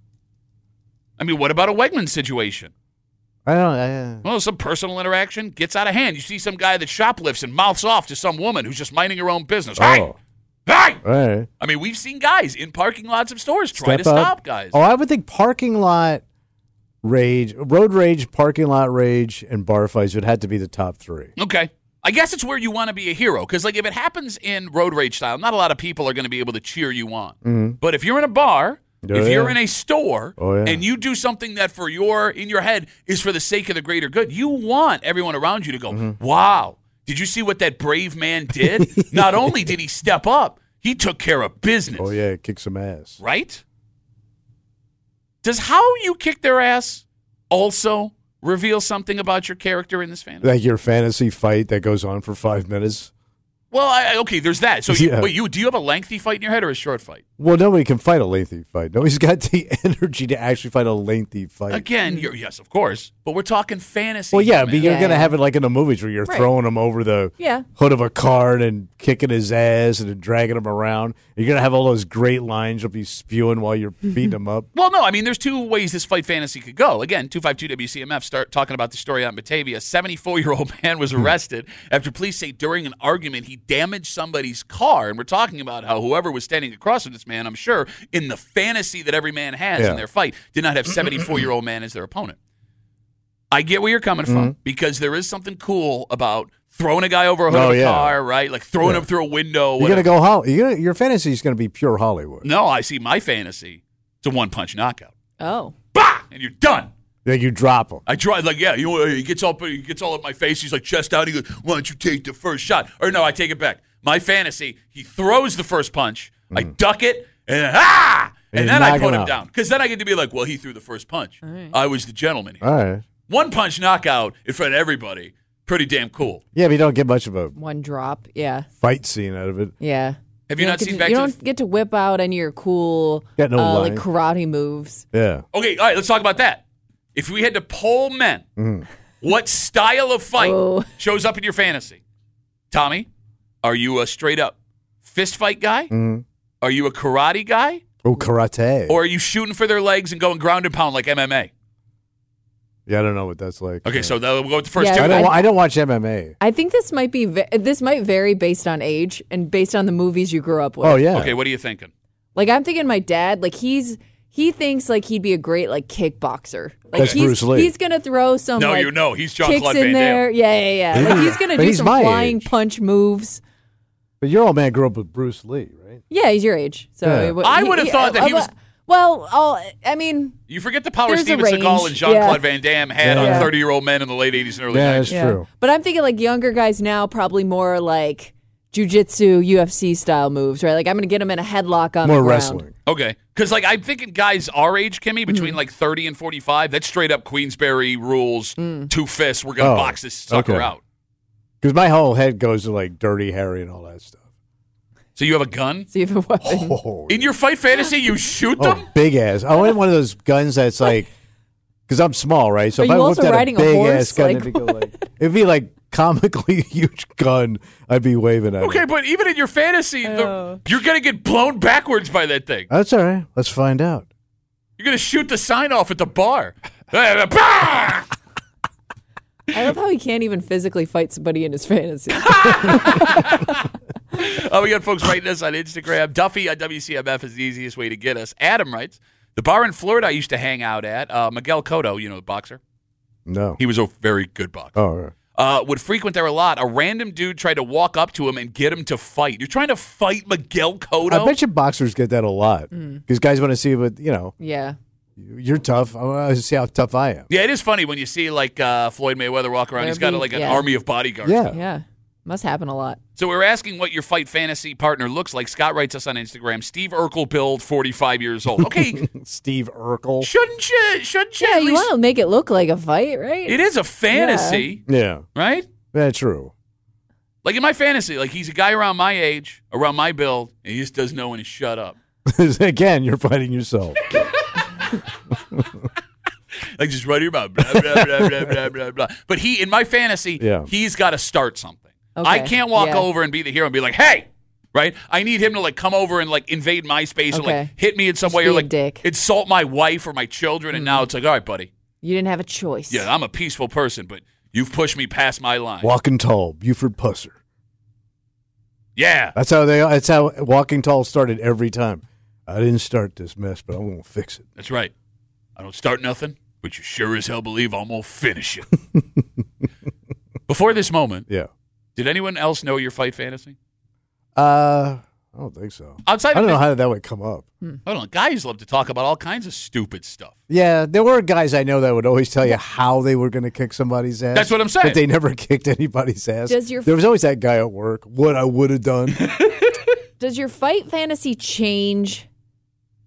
Speaker 1: I mean, what about a Wegman situation?
Speaker 2: I don't.
Speaker 1: Well, some personal interaction gets out of hand. You see some guy that shoplifts and mouths off to some woman who's just minding her own business. Hey!
Speaker 2: Oh.
Speaker 1: Hey!
Speaker 2: All right.
Speaker 1: I mean, we've seen guys in parking lots of stores try to
Speaker 2: Step up.
Speaker 1: stop guys.
Speaker 2: Oh, I would think parking lot rage, road rage, parking lot rage, and bar fights would have to be the top three.
Speaker 1: Okay. I guess it's where you want to be a hero. Because, like, if it happens in road rage style, not a lot of people are going to be able to cheer you on. But if you're in a bar,
Speaker 2: Oh,
Speaker 1: if
Speaker 2: yeah.
Speaker 1: you're in a store,
Speaker 2: Oh, yeah.
Speaker 1: and you do something that in your head is for the sake of the greater good, you want everyone around you to go, wow, did you see what that brave man did? Not only did he step up, he took care of business.
Speaker 2: Oh yeah, kick some ass.
Speaker 1: Right? Does how you kick their ass also reveal something about your character in this fantasy?
Speaker 2: Like your fantasy fight that goes on for 5 minutes?
Speaker 1: Well, okay, there's that. So,
Speaker 2: Yeah.
Speaker 1: do you have a lengthy fight in your head or a short fight?
Speaker 2: Well, nobody can fight a lengthy fight. Nobody's got the energy to actually fight a lengthy fight.
Speaker 1: Again, yes, of course, but we're talking fantasy.
Speaker 2: Well, yeah,
Speaker 1: man.
Speaker 2: but you're
Speaker 3: Yeah,
Speaker 2: going to
Speaker 3: yeah.
Speaker 2: have it like in the movies where you're
Speaker 3: Right.
Speaker 2: throwing him over the
Speaker 3: Yeah.
Speaker 2: hood of a car and kicking his ass and then dragging him around. You're going to have all those great lines you'll be spewing while you're beating him up.
Speaker 1: Well, no, I mean, there's two ways this fight fantasy could go. Again, 252 WCMF start talking about the story out in Batavia. A 74-year-old man was arrested after police say during an argument he damaged somebody's car. And we're talking about how whoever was standing across from this man, I'm sure, in the fantasy that every man has in their fight, did not have 74-year-old man as their opponent. I get where you're coming from because there is something cool about throwing a guy over a hood of a car, right? Like throwing him through a window.
Speaker 2: You're going to go Hollywood. Your fantasy is going to be pure Hollywood.
Speaker 1: No, I see my fantasy. It's a one-punch knockout.
Speaker 3: Oh.
Speaker 1: Bah! And you're done.
Speaker 2: Then you drop him.
Speaker 1: I try, like, yeah, he gets all up my face. He's like chest out. He goes, why don't you take the first shot? Or no, I take it back. My fantasy, he throws the first punch. I duck it, and and then I put him down. Because then I get to be like, well, he threw the first punch.
Speaker 3: Right.
Speaker 1: I was the gentleman here.
Speaker 2: All right.
Speaker 1: One-punch knockout in front of everybody. Pretty damn cool.
Speaker 2: Yeah, but you don't get much of a
Speaker 3: One drop. Yeah.
Speaker 2: fight scene out of it.
Speaker 3: Yeah.
Speaker 1: Have you not
Speaker 3: don't
Speaker 1: seen
Speaker 3: get
Speaker 1: Back
Speaker 3: to,
Speaker 1: to
Speaker 3: You
Speaker 1: the...
Speaker 3: don't get to whip out any of your cool
Speaker 2: Got no
Speaker 3: like
Speaker 2: line.
Speaker 3: karate moves.
Speaker 2: Yeah.
Speaker 1: Okay, all right, let's talk about that. If we had to poll men, what style of fight shows up in your fantasy? Tommy, are you a straight-up fist fight guy? Are you a karate guy?
Speaker 2: Oh, karate.
Speaker 1: Or are you shooting for their legs and going ground and pound like MMA?
Speaker 2: Yeah, I don't know what that's like.
Speaker 1: Okay, so we'll go with the first
Speaker 3: Yeah,
Speaker 1: two.
Speaker 2: I don't watch MMA.
Speaker 3: I think this might be this might vary based on age and based on the movies you grew up with.
Speaker 2: Oh, yeah.
Speaker 1: Okay, what are you thinking?
Speaker 3: Like I'm thinking my dad, like he thinks like he'd be a great like kickboxer. Like
Speaker 2: That's Bruce Lee.
Speaker 3: He's gonna throw some
Speaker 1: No,
Speaker 3: like,
Speaker 1: he's
Speaker 3: kicks
Speaker 1: Jean-Claude
Speaker 3: in
Speaker 1: Van
Speaker 3: there.
Speaker 1: Damme.
Speaker 3: Yeah. Like he's gonna
Speaker 2: But
Speaker 3: do
Speaker 2: he's
Speaker 3: some
Speaker 2: my
Speaker 3: flying
Speaker 2: age.
Speaker 3: punch moves.
Speaker 2: But your old man grew up with Bruce Lee, right?
Speaker 3: Yeah, he's your age. So
Speaker 2: Yeah.
Speaker 1: I would have thought that he was...
Speaker 3: Well, I mean,
Speaker 1: You forget the power
Speaker 3: There's a
Speaker 1: Steven Seagal
Speaker 3: range.
Speaker 1: and Jean-Claude
Speaker 3: Yeah.
Speaker 1: Van Damme had
Speaker 2: Yeah.
Speaker 1: on 30-year-old men in the late 80s and early
Speaker 2: Yeah,
Speaker 1: 90s.
Speaker 2: that's true.
Speaker 3: but I'm thinking like younger guys now probably more like jiu-jitsu, UFC style moves, right? Like I'm gonna get him in a headlock on
Speaker 2: More
Speaker 3: the ground.
Speaker 2: wrestling.
Speaker 1: Okay, because like I'm thinking guys our age, Kimmy, between
Speaker 3: Mm-hmm.
Speaker 1: like 30 and 45, that's straight up Queensberry rules, two fists, we're going to
Speaker 2: Oh,
Speaker 1: box this sucker
Speaker 2: okay.
Speaker 1: out.
Speaker 2: Because my whole head goes to like Dirty Harry and all that stuff.
Speaker 1: So you have a gun?
Speaker 3: So you have a weapon.
Speaker 2: Oh,
Speaker 1: In your fight fantasy, you shoot them?
Speaker 2: oh big ass. I want one of those guns that's like, because I'm small, right? So
Speaker 3: Are
Speaker 2: if
Speaker 3: you
Speaker 2: I
Speaker 3: also
Speaker 2: whipped out
Speaker 3: riding
Speaker 2: a
Speaker 3: a
Speaker 2: big
Speaker 3: horse?
Speaker 2: ass gun,
Speaker 3: Like,
Speaker 2: it'd, go like, it'd be like comically huge gun I'd be waving at.
Speaker 1: Okay,
Speaker 2: it.
Speaker 1: but even in your fantasy, you're going to get blown backwards by that thing.
Speaker 2: That's all right. Let's find out.
Speaker 1: You're going to shoot the sign off at the bar. Bah!
Speaker 3: I love how he can't even physically fight somebody in his fantasy.
Speaker 1: We got folks writing us on Instagram. Duffy on WCMF is the easiest way to get us. Adam writes, the bar in Florida I used to hang out at, Miguel Cotto, you know, the boxer.
Speaker 2: No.
Speaker 1: He was a very good boxer.
Speaker 2: Oh, all right.
Speaker 1: Would frequent there a lot. A random dude tried to walk up to him and get him to fight. You're trying to fight Miguel Cotto?
Speaker 2: I bet you boxers get that a lot because guys want to see what
Speaker 3: Yeah.
Speaker 2: you're tough. I want to see how tough I am.
Speaker 1: Yeah, it is funny when you see like Floyd Mayweather walk around. He's got
Speaker 3: Maybe,
Speaker 1: like an
Speaker 3: yeah.
Speaker 1: army of bodyguards.
Speaker 2: Yeah.
Speaker 3: Yeah. Must happen a lot.
Speaker 1: So we're asking what your fight fantasy partner looks like. Scott writes us on Instagram. Steve Urkel build, 45 years old. Okay,
Speaker 2: Steve Urkel.
Speaker 1: shouldn't you?
Speaker 3: Yeah,
Speaker 1: at
Speaker 3: you
Speaker 1: least-
Speaker 3: want to make it look like a fight, right?
Speaker 1: It is a fantasy,
Speaker 2: Yeah.
Speaker 1: right?
Speaker 2: Yeah, true.
Speaker 1: Like in my fantasy, like he's a guy around my age, around my build, and he just doesn't know when to shut up.
Speaker 2: Again, you're fighting yourself.
Speaker 1: Like just run your mouth, blah, blah, blah, blah, blah, blah, blah. But he, in my fantasy,
Speaker 2: Yeah.
Speaker 1: he's got to start something.
Speaker 3: Okay,
Speaker 1: I can't walk
Speaker 3: yeah.
Speaker 1: over and be the hero and be like, hey, right? I need him to like come over and like invade my space and like
Speaker 3: Okay.
Speaker 1: hit me in some
Speaker 3: Just
Speaker 1: way
Speaker 3: be
Speaker 1: or
Speaker 3: a
Speaker 1: like
Speaker 3: dick.
Speaker 1: insult my wife or my children. And now it's like, all right, buddy.
Speaker 3: You didn't have a choice.
Speaker 1: Yeah, I'm a peaceful person, but you've pushed me past my line.
Speaker 2: Walking Tall, Buford Pusser.
Speaker 1: Yeah.
Speaker 2: That's how Walking Tall started every time. I didn't start this mess, but I'm gonna fix it.
Speaker 1: That's right. I don't start nothing, but you sure as hell believe I'm going to finish it. Before this moment,
Speaker 2: Yeah.
Speaker 1: did anyone else know your fight fantasy?
Speaker 2: I don't think so.
Speaker 1: Outside
Speaker 2: I
Speaker 1: of
Speaker 2: don't know
Speaker 1: this,
Speaker 2: how that would come up.
Speaker 1: hold on, guys love to talk about all kinds of stupid stuff.
Speaker 2: Yeah, there were guys I know that would always tell you how they were going to kick somebody's ass.
Speaker 1: That's what I'm saying.
Speaker 2: But they never kicked anybody's ass.
Speaker 3: There
Speaker 2: was always that guy at work. What I would have done.
Speaker 3: Does your fight fantasy change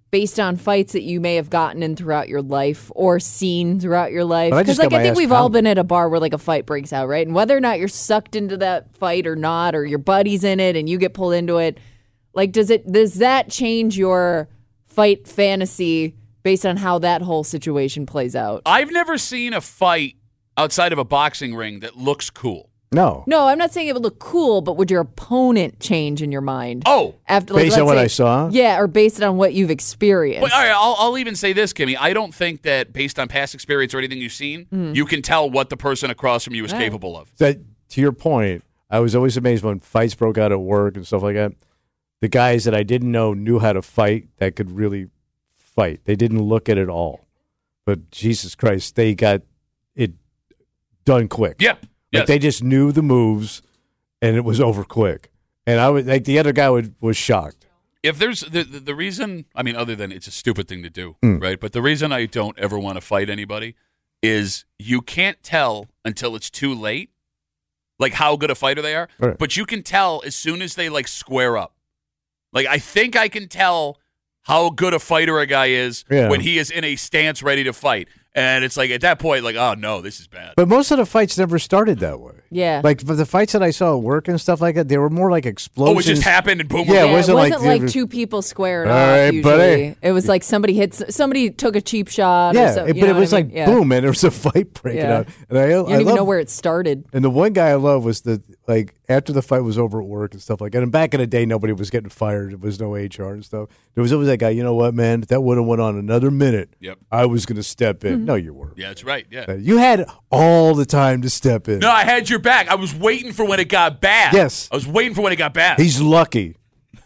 Speaker 3: based on fights that you may have gotten in throughout your life or seen throughout your life.
Speaker 2: But I just
Speaker 3: Because
Speaker 2: got
Speaker 3: I
Speaker 2: my
Speaker 3: think
Speaker 2: ass
Speaker 3: we've all
Speaker 2: pounded.
Speaker 3: been at a bar where like a fight breaks out, right? And whether or not you're sucked into that fight or not, or your buddy's in it and you get pulled into it, like does that change your fight fantasy based on how that whole situation plays out?
Speaker 1: I've never seen a fight outside of a boxing ring that looks cool.
Speaker 2: No.
Speaker 3: No, I'm not saying it would look cool, but would your opponent change in your mind?
Speaker 1: Oh,
Speaker 3: After
Speaker 2: Based
Speaker 3: let's
Speaker 2: on what
Speaker 3: say-
Speaker 2: I saw?
Speaker 3: Yeah, or based on what you've experienced.
Speaker 1: but all right, I'll even say this, Kimmy. I don't think that based on past experience or anything you've seen, you can tell what the person across from you is capable of.
Speaker 2: That, to your point, I was always amazed when fights broke out at work and stuff like that. The guys that I didn't know knew how to fight that could really fight. They didn't look at it all. But Jesus Christ, they got it done quick.
Speaker 1: Yeah.
Speaker 2: Like
Speaker 1: Yes.
Speaker 2: they just knew the moves, and it was over quick. And I was like, the other guy was shocked.
Speaker 1: If there's the reason, I mean, other than it's a stupid thing to do, right? But the reason I don't ever want to fight anybody is you can't tell until it's too late, like how good a fighter they are.
Speaker 2: Right.
Speaker 1: But you can tell as soon as they like square up. Like I think I can tell how good a fighter a guy is when he is in a stance ready to fight. And it's like at that point, like, oh no, this is bad.
Speaker 2: But most of the fights never started that way.
Speaker 3: Yeah.
Speaker 2: Like for the fights that I saw at work and stuff like that, they were more like explosions.
Speaker 1: Oh, it just happened and boom.
Speaker 2: Yeah,
Speaker 1: we're
Speaker 2: it
Speaker 1: good.
Speaker 2: wasn't like-
Speaker 3: two people squared
Speaker 2: All
Speaker 3: off.
Speaker 2: right,
Speaker 3: Usually,
Speaker 2: buddy.
Speaker 3: it was like somebody took a cheap shot.
Speaker 2: Yeah,
Speaker 3: or so,
Speaker 2: but it was like
Speaker 3: Yeah.
Speaker 2: boom, and there was a fight breaking
Speaker 3: Yeah.
Speaker 2: out. And I
Speaker 3: You don't even
Speaker 2: love-
Speaker 3: know where it started.
Speaker 2: And the one guy I love was like after the fight was over at work and stuff like that. And back in the day, nobody was getting fired. There was no HR and stuff. There was always that guy. You know what, man? If that would have went on another minute,
Speaker 1: Yep.
Speaker 2: I was going to step in.
Speaker 3: Mm-hmm.
Speaker 2: No, you weren't.
Speaker 1: Yeah, that's right. Yeah.
Speaker 2: You had all the time to step in.
Speaker 1: No, I had your back. I was waiting for when it got bad.
Speaker 2: Yes.
Speaker 1: I was waiting for when it got bad.
Speaker 2: He's lucky.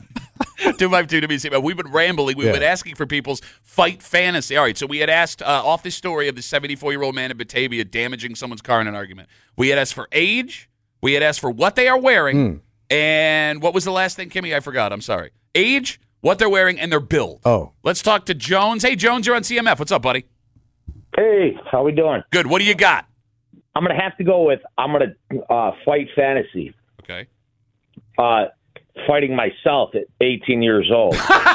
Speaker 1: 252 We've been rambling. We've been asking for people's fight fantasy. All right, so we had asked off this story of the 74-year-old man in Batavia damaging someone's car in an argument. We had asked for age. We had asked for what they are wearing. And what was the last thing, Kimmy? I forgot. I'm sorry. Age, what they're wearing, and their build.
Speaker 2: Oh.
Speaker 1: Let's talk to Jones. Hey, Jones, you're on CMF. What's up, buddy?
Speaker 4: Hey, how we doing?
Speaker 1: Good. What do you got?
Speaker 4: I'm going to have to go with I'm going to fight fantasy.
Speaker 1: Okay.
Speaker 4: Fighting myself at 18 years old.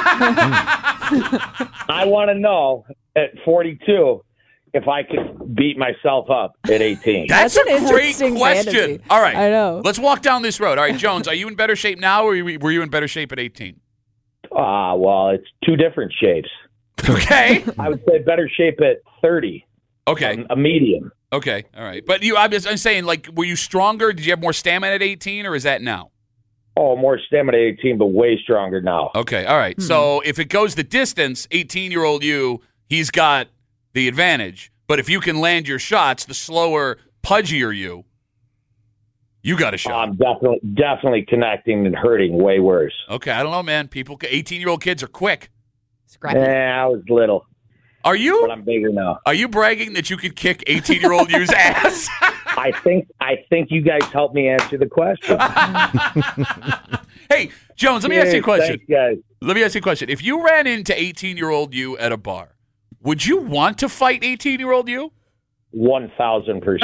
Speaker 4: I want to know at 42 if I could beat myself up at 18.
Speaker 1: That's
Speaker 3: That's
Speaker 1: a
Speaker 3: an
Speaker 1: great
Speaker 3: interesting
Speaker 1: question.
Speaker 3: fantasy.
Speaker 1: All right.
Speaker 3: I know.
Speaker 1: Let's walk down this road. All right, Jones, are you in better shape now or were you in better shape at 18?
Speaker 4: Well, it's two different shapes.
Speaker 1: Okay.
Speaker 4: I would say better shape at 30.
Speaker 1: Okay.
Speaker 4: A medium.
Speaker 1: Okay. All right. But I'm saying, like, were you stronger? Did you have more stamina at 18 or is that now?
Speaker 4: Oh, more stamina at 18, but way stronger now.
Speaker 1: Okay. All right. So if it goes the distance, 18-year-old you, he's got the advantage. But if you can land your shots, the slower, pudgier you got a shot.
Speaker 4: I'm definitely connecting and hurting way worse.
Speaker 1: Okay. I don't know, man. 18-year-old kids are quick.
Speaker 3: Scrappy.
Speaker 4: I was little,
Speaker 1: Are
Speaker 4: but
Speaker 1: you?
Speaker 4: I'm bigger now.
Speaker 1: Are you bragging that you could kick 18-year-old you's ass?
Speaker 4: I think you guys helped me answer the question.
Speaker 1: Hey, Jones, let me ask you a question.
Speaker 4: Thanks, guys.
Speaker 1: Let me ask you a question. If you ran into 18-year-old you at a bar, would you want to fight 18-year-old you?
Speaker 4: 1,000%.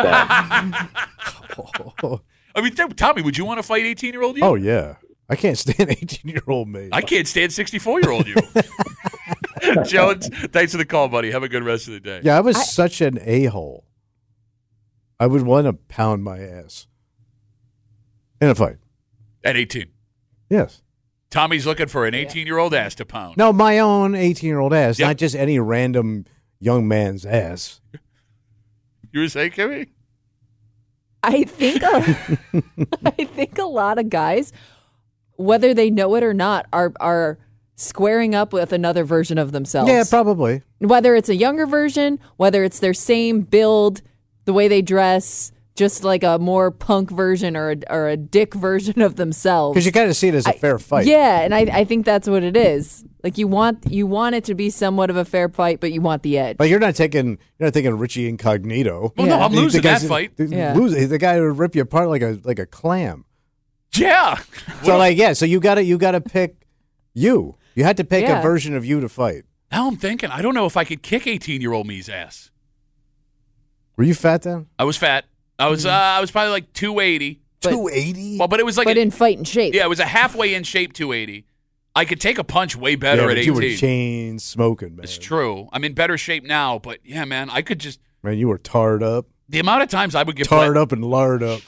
Speaker 1: I mean, Tommy, would you want to fight 18-year-old you?
Speaker 2: Oh, yeah. I can't stand 18-year-old me.
Speaker 1: I can't stand 64-year-old you. Jones, thanks for the call, buddy. Have a good rest of the day.
Speaker 2: Yeah, I was such an a-hole. I would want to pound my ass in a fight.
Speaker 1: At 18.
Speaker 2: Yes.
Speaker 1: Tommy's looking for an 18-year-old ass to pound.
Speaker 2: No, my own 18-year-old ass,
Speaker 1: Yep.
Speaker 2: not just any random young man's ass.
Speaker 1: You were saying, Kimmy?
Speaker 3: I think a lot of guys, whether they know it or not, are squaring up with another version of themselves.
Speaker 2: Yeah, probably.
Speaker 3: Whether it's a younger version, whether it's their same build, the way they dress, just like a more punk version or a dick version of themselves.
Speaker 2: Because you kind of see it as a fair fight.
Speaker 3: Yeah, and I think that's what it is. Like you want it to be somewhat of a fair fight, but you want the edge.
Speaker 2: Like you're not taking Richie Incognito.
Speaker 1: Well, no,
Speaker 3: Yeah.
Speaker 1: I'm losing
Speaker 2: The
Speaker 1: that
Speaker 2: guy's-
Speaker 1: fight.
Speaker 3: Yeah.
Speaker 2: The guy would rip you apart like a clam.
Speaker 1: Yeah.
Speaker 2: So you got to pick you. You had to pick
Speaker 3: Yeah.
Speaker 2: a version of you to fight.
Speaker 1: Now I'm thinking, I don't know if I could kick 18-year-old me's ass.
Speaker 2: Were you fat then?
Speaker 1: I was fat. I was probably like 280.
Speaker 3: But-
Speaker 2: 280.
Speaker 1: Well, but it was like
Speaker 3: but in fighting shape.
Speaker 1: yeah, it was a halfway in shape 280. I could take a punch way better at 18.
Speaker 2: You were chain smoking, man.
Speaker 1: It's true. I'm in better shape now, but yeah, man, I could just.
Speaker 2: Man, you were tarred up.
Speaker 1: The amount of times I would get
Speaker 2: tarred up and lard up.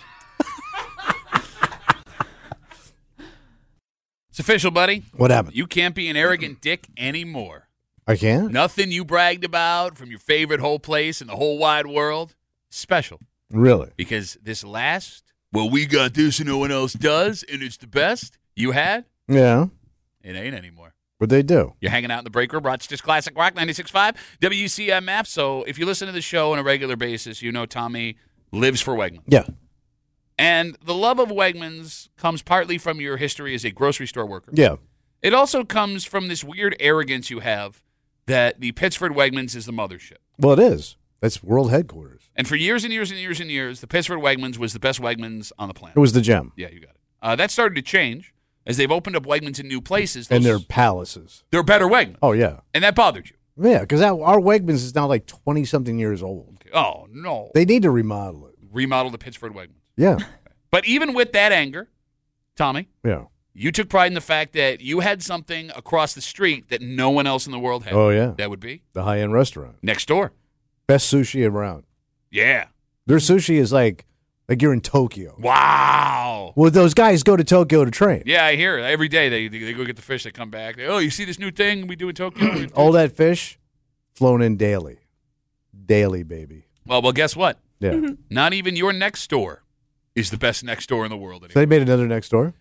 Speaker 1: It's official, buddy.
Speaker 2: What happened?
Speaker 1: You can't be an arrogant dick anymore.
Speaker 2: I can't?
Speaker 1: Nothing you bragged about from your favorite whole place in the whole wide world. Special.
Speaker 2: Really?
Speaker 1: Because this last, well, we got this and no one else does, and it's the best you had.
Speaker 2: Yeah.
Speaker 1: It ain't anymore.
Speaker 2: What'd they do?
Speaker 1: You're hanging out in the break room, Rochester's Classic Rock 96.5, WCMF. So if you listen to the show on a regular basis, you know Tommy lives for Wegmans.
Speaker 2: Yeah.
Speaker 1: And the love of Wegmans comes partly from your history as a grocery store worker.
Speaker 2: Yeah.
Speaker 1: It also comes from this weird arrogance you have that the Pittsford Wegmans is the mothership.
Speaker 2: Well, it is. That's world headquarters.
Speaker 1: And for years and years and years and years, the Pittsford Wegmans was the best Wegmans on the planet.
Speaker 2: It was the gem.
Speaker 1: Yeah, you got it. That started to change as they've opened up Wegmans in new places.
Speaker 2: And they're palaces.
Speaker 1: They're better Wegmans.
Speaker 2: Oh, yeah.
Speaker 1: And that bothered you.
Speaker 2: Yeah, because our Wegmans is now like 20-something years old.
Speaker 1: Oh, no.
Speaker 2: They need to remodel it.
Speaker 1: Remodel the Pittsford Wegmans.
Speaker 2: Yeah.
Speaker 1: But even with that anger, Tommy,
Speaker 2: yeah,
Speaker 1: you took pride in the fact that you had something across the street that no one else in the world had.
Speaker 2: Oh, yeah.
Speaker 1: That would be?
Speaker 2: The high-end restaurant.
Speaker 1: Next door.
Speaker 2: Best sushi around.
Speaker 1: Yeah.
Speaker 2: Their sushi is like you're in Tokyo.
Speaker 1: Wow.
Speaker 2: Well, those guys go to Tokyo to train.
Speaker 1: Yeah, I hear it. Every day they go get the fish, they come back. Oh, you see this new thing we do in Tokyo?
Speaker 2: All that fish flown in daily. Daily, baby.
Speaker 1: Well, guess what?
Speaker 2: Yeah.
Speaker 1: Not even your next door is the best next door in the world anymore.
Speaker 2: So they made another next door?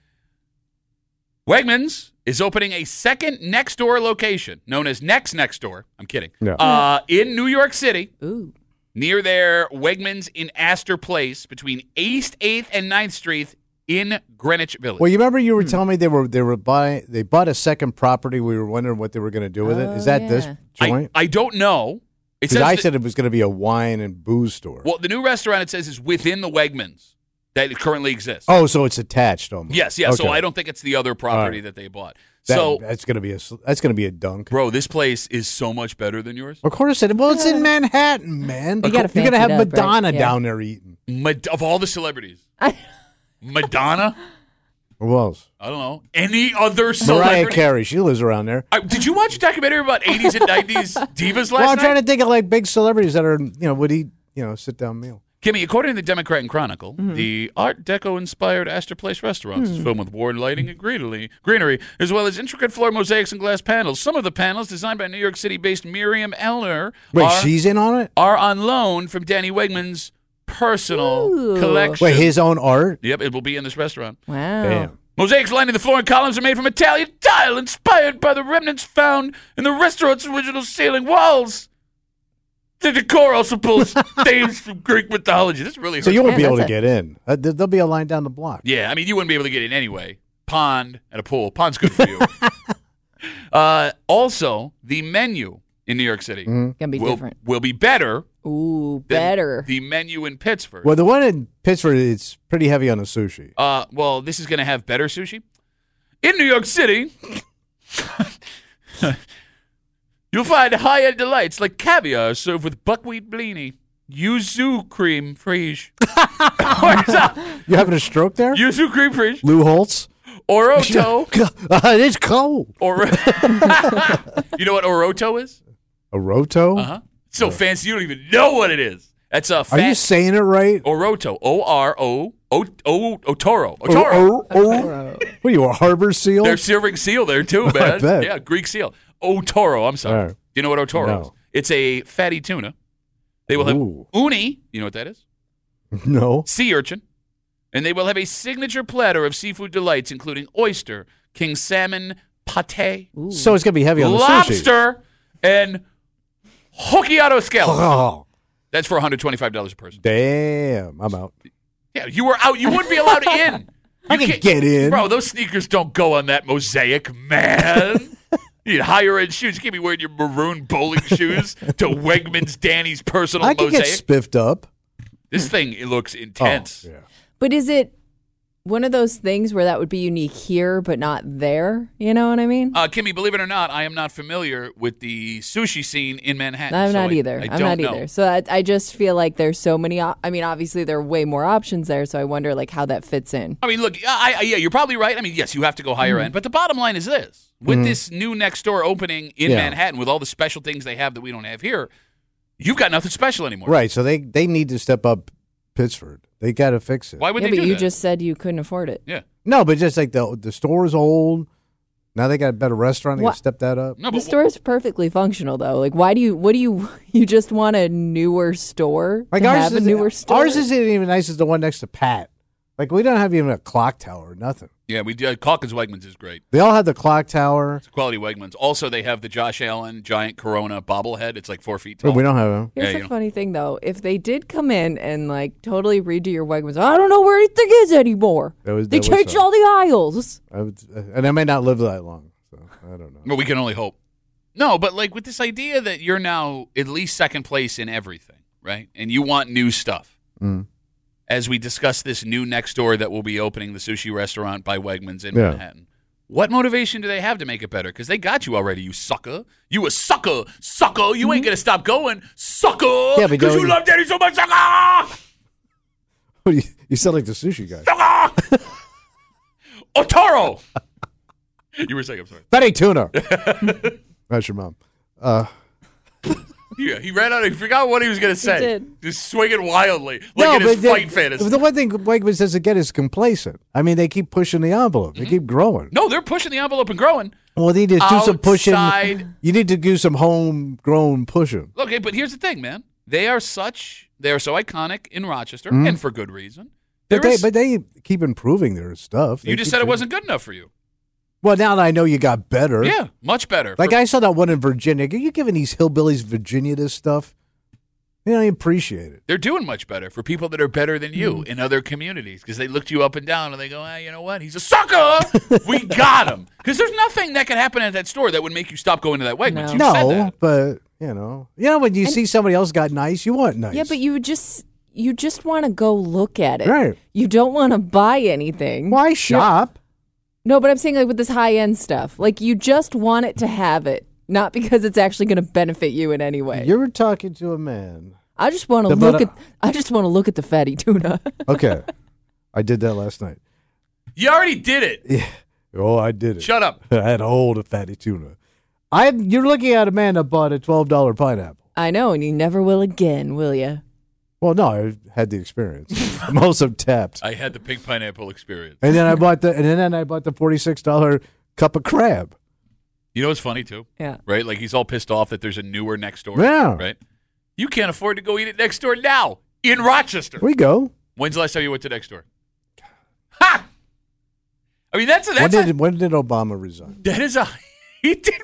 Speaker 1: Wegmans is opening a second next door location known as Next Door. I'm kidding.
Speaker 2: No.
Speaker 1: In New York City.
Speaker 3: Ooh.
Speaker 1: Near their Wegmans in Astor Place between East 8th and 9th Street in Greenwich Village.
Speaker 2: Well, you remember you were telling me they bought a second property. We were wondering what they were going to do with it. Is that this joint?
Speaker 1: I don't know.
Speaker 2: Because I said it was going to be a wine and booze store.
Speaker 1: Well, the new restaurant, it says, is within the Wegmans that it currently exists.
Speaker 2: Oh, so it's attached almost.
Speaker 1: Yes. Okay. So I don't think it's the other property that they bought.
Speaker 2: That's going to be a dunk.
Speaker 1: Bro, this place is so much better than yours.
Speaker 2: Of course it is. Well, it's in Manhattan, man.
Speaker 3: You're going
Speaker 2: to have Madonna down there eating.
Speaker 1: Of all the celebrities. Madonna?
Speaker 2: Who else?
Speaker 1: I don't know. Any other celebrity?
Speaker 2: Mariah Carey. She lives around there.
Speaker 1: Did you watch a documentary about 80s and 90s divas last night?
Speaker 2: Well, I'm trying to think of like big celebrities that are, would eat, sit-down meal.
Speaker 1: Kimmy, according to the Democrat and Chronicle, the Art Deco-inspired Astor Place restaurants is filmed with warm lighting and greenery, as well as intricate floor mosaics and glass panels. Some of the panels, designed by New York City-based Miriam Ellner,
Speaker 2: she's in on it?
Speaker 1: Are on loan from Danny Wegman's personal collection.
Speaker 2: Wait, his own art?
Speaker 1: Yep, it will be in this restaurant.
Speaker 3: Wow.
Speaker 2: Damn.
Speaker 1: Mosaics lining the floor and columns are made from Italian tile, inspired by the remnants found in the restaurant's original ceiling walls. The decor also pulls themes from Greek mythology. This really hurts.
Speaker 2: So you won't be able to get in. There'll be a line down the block.
Speaker 1: Yeah, I mean, you wouldn't be able to get in anyway. Pond and a pool. Pond's good for you. Also, the menu in New York City
Speaker 3: Gonna be different.
Speaker 1: Will be better.
Speaker 3: Ooh, better.
Speaker 1: The menu in Pittsburgh.
Speaker 2: Well, the one in Pittsburgh, it's pretty heavy on the sushi.
Speaker 1: Well, this is going to have better sushi. In New York City, you'll find high-end delights like caviar served with buckwheat blini, yuzu cream frige.
Speaker 2: You having a stroke there?
Speaker 1: Yuzu cream frige.
Speaker 2: Lou Holtz?
Speaker 1: Oroto.
Speaker 2: It's cold.
Speaker 1: You know what Oroto is?
Speaker 2: Oroto?
Speaker 1: Uh-huh. It's so fancy you don't even know what it is. That's a
Speaker 2: Are you saying it right?
Speaker 1: Oroto. Otoro. Otoro.
Speaker 2: What are you, a harbor seal?
Speaker 1: They're serving seal there too, man.
Speaker 2: I bet.
Speaker 1: Yeah, Greek seal. Otoro, I'm sorry.
Speaker 2: Right.
Speaker 1: Do you know what Otoro is? It's a fatty tuna. They will have uni. You know what that is?
Speaker 2: No.
Speaker 1: Sea urchin. And they will have a signature platter of seafood delights, including oyster, king salmon, pate.
Speaker 3: Ooh.
Speaker 2: So it's going to be heavy on the sushi.
Speaker 1: Lobster, and hokkaido scallops.
Speaker 2: Oh,
Speaker 1: That's for $125 a person.
Speaker 2: damn. I'm out.
Speaker 1: Yeah, you were out. You wouldn't be allowed in.
Speaker 2: I can get in.
Speaker 1: Bro, those sneakers don't go on that mosaic, man. You need higher end shoes. You can't be wearing your maroon bowling shoes to Wegmans Danny's personal
Speaker 2: I can
Speaker 1: mosaic.
Speaker 2: get spiffed up.
Speaker 1: This thing, it looks intense.
Speaker 2: Oh, yeah.
Speaker 3: But is it one of those things where that would be unique here, but not there. You know what I mean?
Speaker 1: Kimmy, believe it or not, I am not familiar with the sushi scene in Manhattan.
Speaker 3: I'm not either.
Speaker 1: I
Speaker 3: I'm
Speaker 1: don't
Speaker 3: not
Speaker 1: know.
Speaker 3: either. So I just feel like there's so many. I mean, obviously there are way more options there. So I wonder like how that fits in.
Speaker 1: I mean, look, yeah, you're probably right. I mean, yes, you have to go higher end. But the bottom line is this. With this new next door opening in Manhattan, with all the special things they have that we don't have here, you've got nothing special anymore.
Speaker 2: Right. So they need to step up Pittsford. They got to fix it.
Speaker 1: Why would
Speaker 3: Yeah,
Speaker 1: they
Speaker 3: but
Speaker 1: do
Speaker 3: you
Speaker 1: that?
Speaker 3: just said you couldn't afford it.
Speaker 1: Yeah.
Speaker 2: No, but just like the store's old. Now they got a better restaurant. They got to step that up.
Speaker 1: No,
Speaker 3: The
Speaker 1: but
Speaker 3: store is perfectly functional though. Like, what do you just want a newer store?
Speaker 2: Like
Speaker 3: to
Speaker 2: ours
Speaker 3: have a
Speaker 2: is,
Speaker 3: newer store.
Speaker 2: Ours isn't even nice as the one next to Pat. Like we don't have even a clock tower or nothing.
Speaker 1: yeah, we do. Calkins Wegmans is great.
Speaker 2: They all have the clock tower.
Speaker 1: It's quality Wegmans. Also, they have the Josh Allen giant Corona bobblehead. It's like 4 feet tall.
Speaker 2: But we don't have them.
Speaker 3: Here's
Speaker 1: Yeah,
Speaker 3: the
Speaker 1: you know.
Speaker 3: funny thing, though. If they did come in and like totally redo your Wegmans, I don't know where anything is anymore. They changed all the aisles.
Speaker 2: And I may not live that long, so I don't know.
Speaker 1: Well, we can only hope. No, but like with this idea that you're now at least second place in everything, right? And you want new stuff. As we discuss this new next door that will be opening, the sushi restaurant by Wegmans in Manhattan. What motivation do they have to make it better? Because they got you already, you sucker. You a sucker. Sucker. You ain't going to stop going. Sucker.
Speaker 2: Yeah, but
Speaker 1: because you love Daddy so much. Sucker.
Speaker 2: You sound like the sushi guy.
Speaker 1: Sucker. Otaro. You were saying, I'm sorry.
Speaker 2: Fatty tuna. That's your mom.
Speaker 1: Yeah, he ran out. He forgot what he was going to say.
Speaker 3: did.
Speaker 1: Just swinging wildly, like in his fight fantasy.
Speaker 2: The one thing Wegmans doesn't get is complacent. I mean, they keep pushing the envelope. They keep growing.
Speaker 1: No, they're pushing the envelope and growing.
Speaker 2: Well, they need to do some pushing.
Speaker 1: Outside.
Speaker 2: You need to do some homegrown pushing.
Speaker 1: Okay, but here's the thing, man. They are so iconic in Rochester, and for good reason.
Speaker 2: But they keep improving their stuff.
Speaker 1: You just said it wasn't good enough for you.
Speaker 2: Well, now that I know you got better.
Speaker 1: Yeah, much better.
Speaker 2: Like I saw that one in Virginia. Are you giving these hillbillies Virginia this stuff? They don't appreciate it.
Speaker 1: They're doing much better for people that are better than you in other communities because they looked you up and down and they go, you know what? He's a sucker. We got him. Because there's nothing that could happen at that store that would make you stop going to that Wegmans. You said that.
Speaker 2: But when you see somebody else got nice, you want nice.
Speaker 3: Yeah, but you just want to go look at it.
Speaker 2: Right.
Speaker 3: You don't want to buy anything.
Speaker 2: Why shop?
Speaker 3: No, but I'm saying like with this high end stuff, like you just want it to have it, not because it's actually going to benefit you in any way.
Speaker 2: You're talking to a man.
Speaker 3: I just want to look at the fatty tuna.
Speaker 2: Okay, I did that last night.
Speaker 1: You already did it.
Speaker 2: Yeah. Oh, I did it.
Speaker 1: Shut up.
Speaker 2: I had a hold of fatty tuna. You're looking at a man that bought a $12 pineapple.
Speaker 3: I know, and you never will again, will you?
Speaker 2: Well, no, I had the experience. I'm also tapped.
Speaker 1: I had the pink pineapple experience.
Speaker 2: And then I bought the $46 cup of crab.
Speaker 1: You know what's funny too?
Speaker 3: Yeah.
Speaker 1: Right? Like he's all pissed off that there's a newer next door.
Speaker 2: Yeah.
Speaker 1: Right? You can't afford to go eat it next door now in Rochester.
Speaker 2: We go.
Speaker 1: When's the last time you went to next door? Ha! I mean,
Speaker 2: when did Obama resign?
Speaker 1: He did.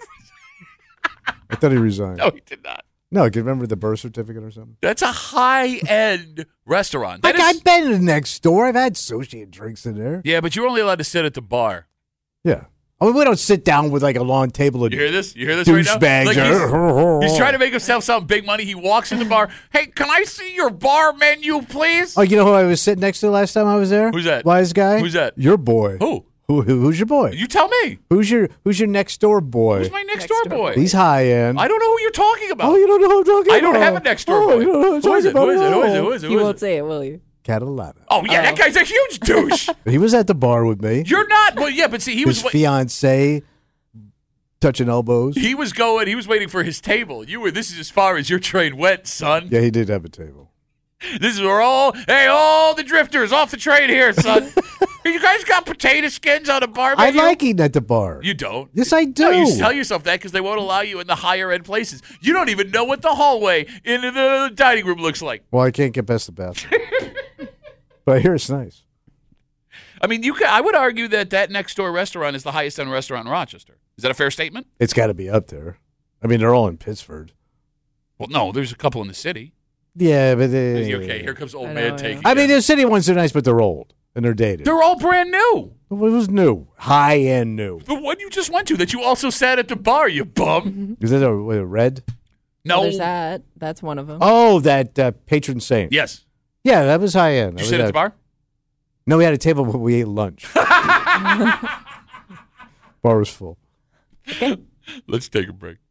Speaker 2: I thought he resigned.
Speaker 1: No, he did not.
Speaker 2: No, can you remember the birth certificate or something?
Speaker 1: That's a high-end restaurant.
Speaker 2: I've been to the next door. I've had sushi and drinks in there.
Speaker 1: Yeah, but you're only allowed to sit at the bar.
Speaker 2: Yeah. I mean, we don't sit down with like a long table of
Speaker 1: You hear this? You hear this right now?
Speaker 2: douchebags.
Speaker 1: He's trying to make himself sound big money. He walks in the bar. Hey, can I see your bar menu, please?
Speaker 2: Oh, you know who I was sitting next to last time I was there?
Speaker 1: Who's that?
Speaker 2: Wise guy?
Speaker 1: Who's that?
Speaker 2: Your boy.
Speaker 1: Who?
Speaker 2: Who's your boy?
Speaker 1: You tell me.
Speaker 2: Who's your next door boy?
Speaker 1: Who's my next door boy?
Speaker 2: He's high end.
Speaker 1: I don't know who you're talking about.
Speaker 2: Oh, you don't know who I'm talking about?
Speaker 1: I don't have a next door boy.
Speaker 2: You don't know
Speaker 1: Who is it?
Speaker 2: about
Speaker 1: Who is it? Who is it?
Speaker 2: all.
Speaker 1: Who is it?
Speaker 3: You
Speaker 1: Who is
Speaker 3: won't
Speaker 1: it?
Speaker 3: say it, will you?
Speaker 2: Catalana.
Speaker 1: Oh, yeah, that guy's a huge douche.
Speaker 2: He was at the bar with me.
Speaker 1: You're not. Well, yeah, but see, he
Speaker 2: His
Speaker 1: was.
Speaker 2: fiancée touching elbows.
Speaker 1: He was waiting for his table. This is as far as your train went, son.
Speaker 2: Yeah, he did have a table.
Speaker 1: This is where all the drifters off the train here, son. You guys got potato skins on a bar
Speaker 2: I
Speaker 1: menu?
Speaker 2: like eating at the bar.
Speaker 1: You don't.
Speaker 2: Yes, I do.
Speaker 1: No, you tell yourself that because they won't allow you in the higher end places. You don't even know what the hallway into the dining room looks like.
Speaker 2: Well, I can't get past the bathroom. But I hear it's nice.
Speaker 1: I mean, I would argue that next door restaurant is the highest end restaurant in Rochester. Is that a fair statement?
Speaker 2: It's got to be up there. I mean, they're all in Pittsford.
Speaker 1: Well, no, there's a couple in the city.
Speaker 2: Yeah, but
Speaker 1: Okay, here comes old man taking.
Speaker 2: I mean, the city ones are nice, but they're old and they're dated.
Speaker 1: They're all brand new.
Speaker 2: It was new, high end new.
Speaker 1: The one you just went to that you also sat at the bar, you bum.
Speaker 2: Is that a red?
Speaker 1: No.
Speaker 3: Well, there's that. That's one of them.
Speaker 2: Oh, that patron saint.
Speaker 1: Yes.
Speaker 2: Yeah, that was high end.
Speaker 1: Did you sit at the bar?
Speaker 2: No, we had a table, but we ate lunch. Bar was full.
Speaker 1: Let's take a break.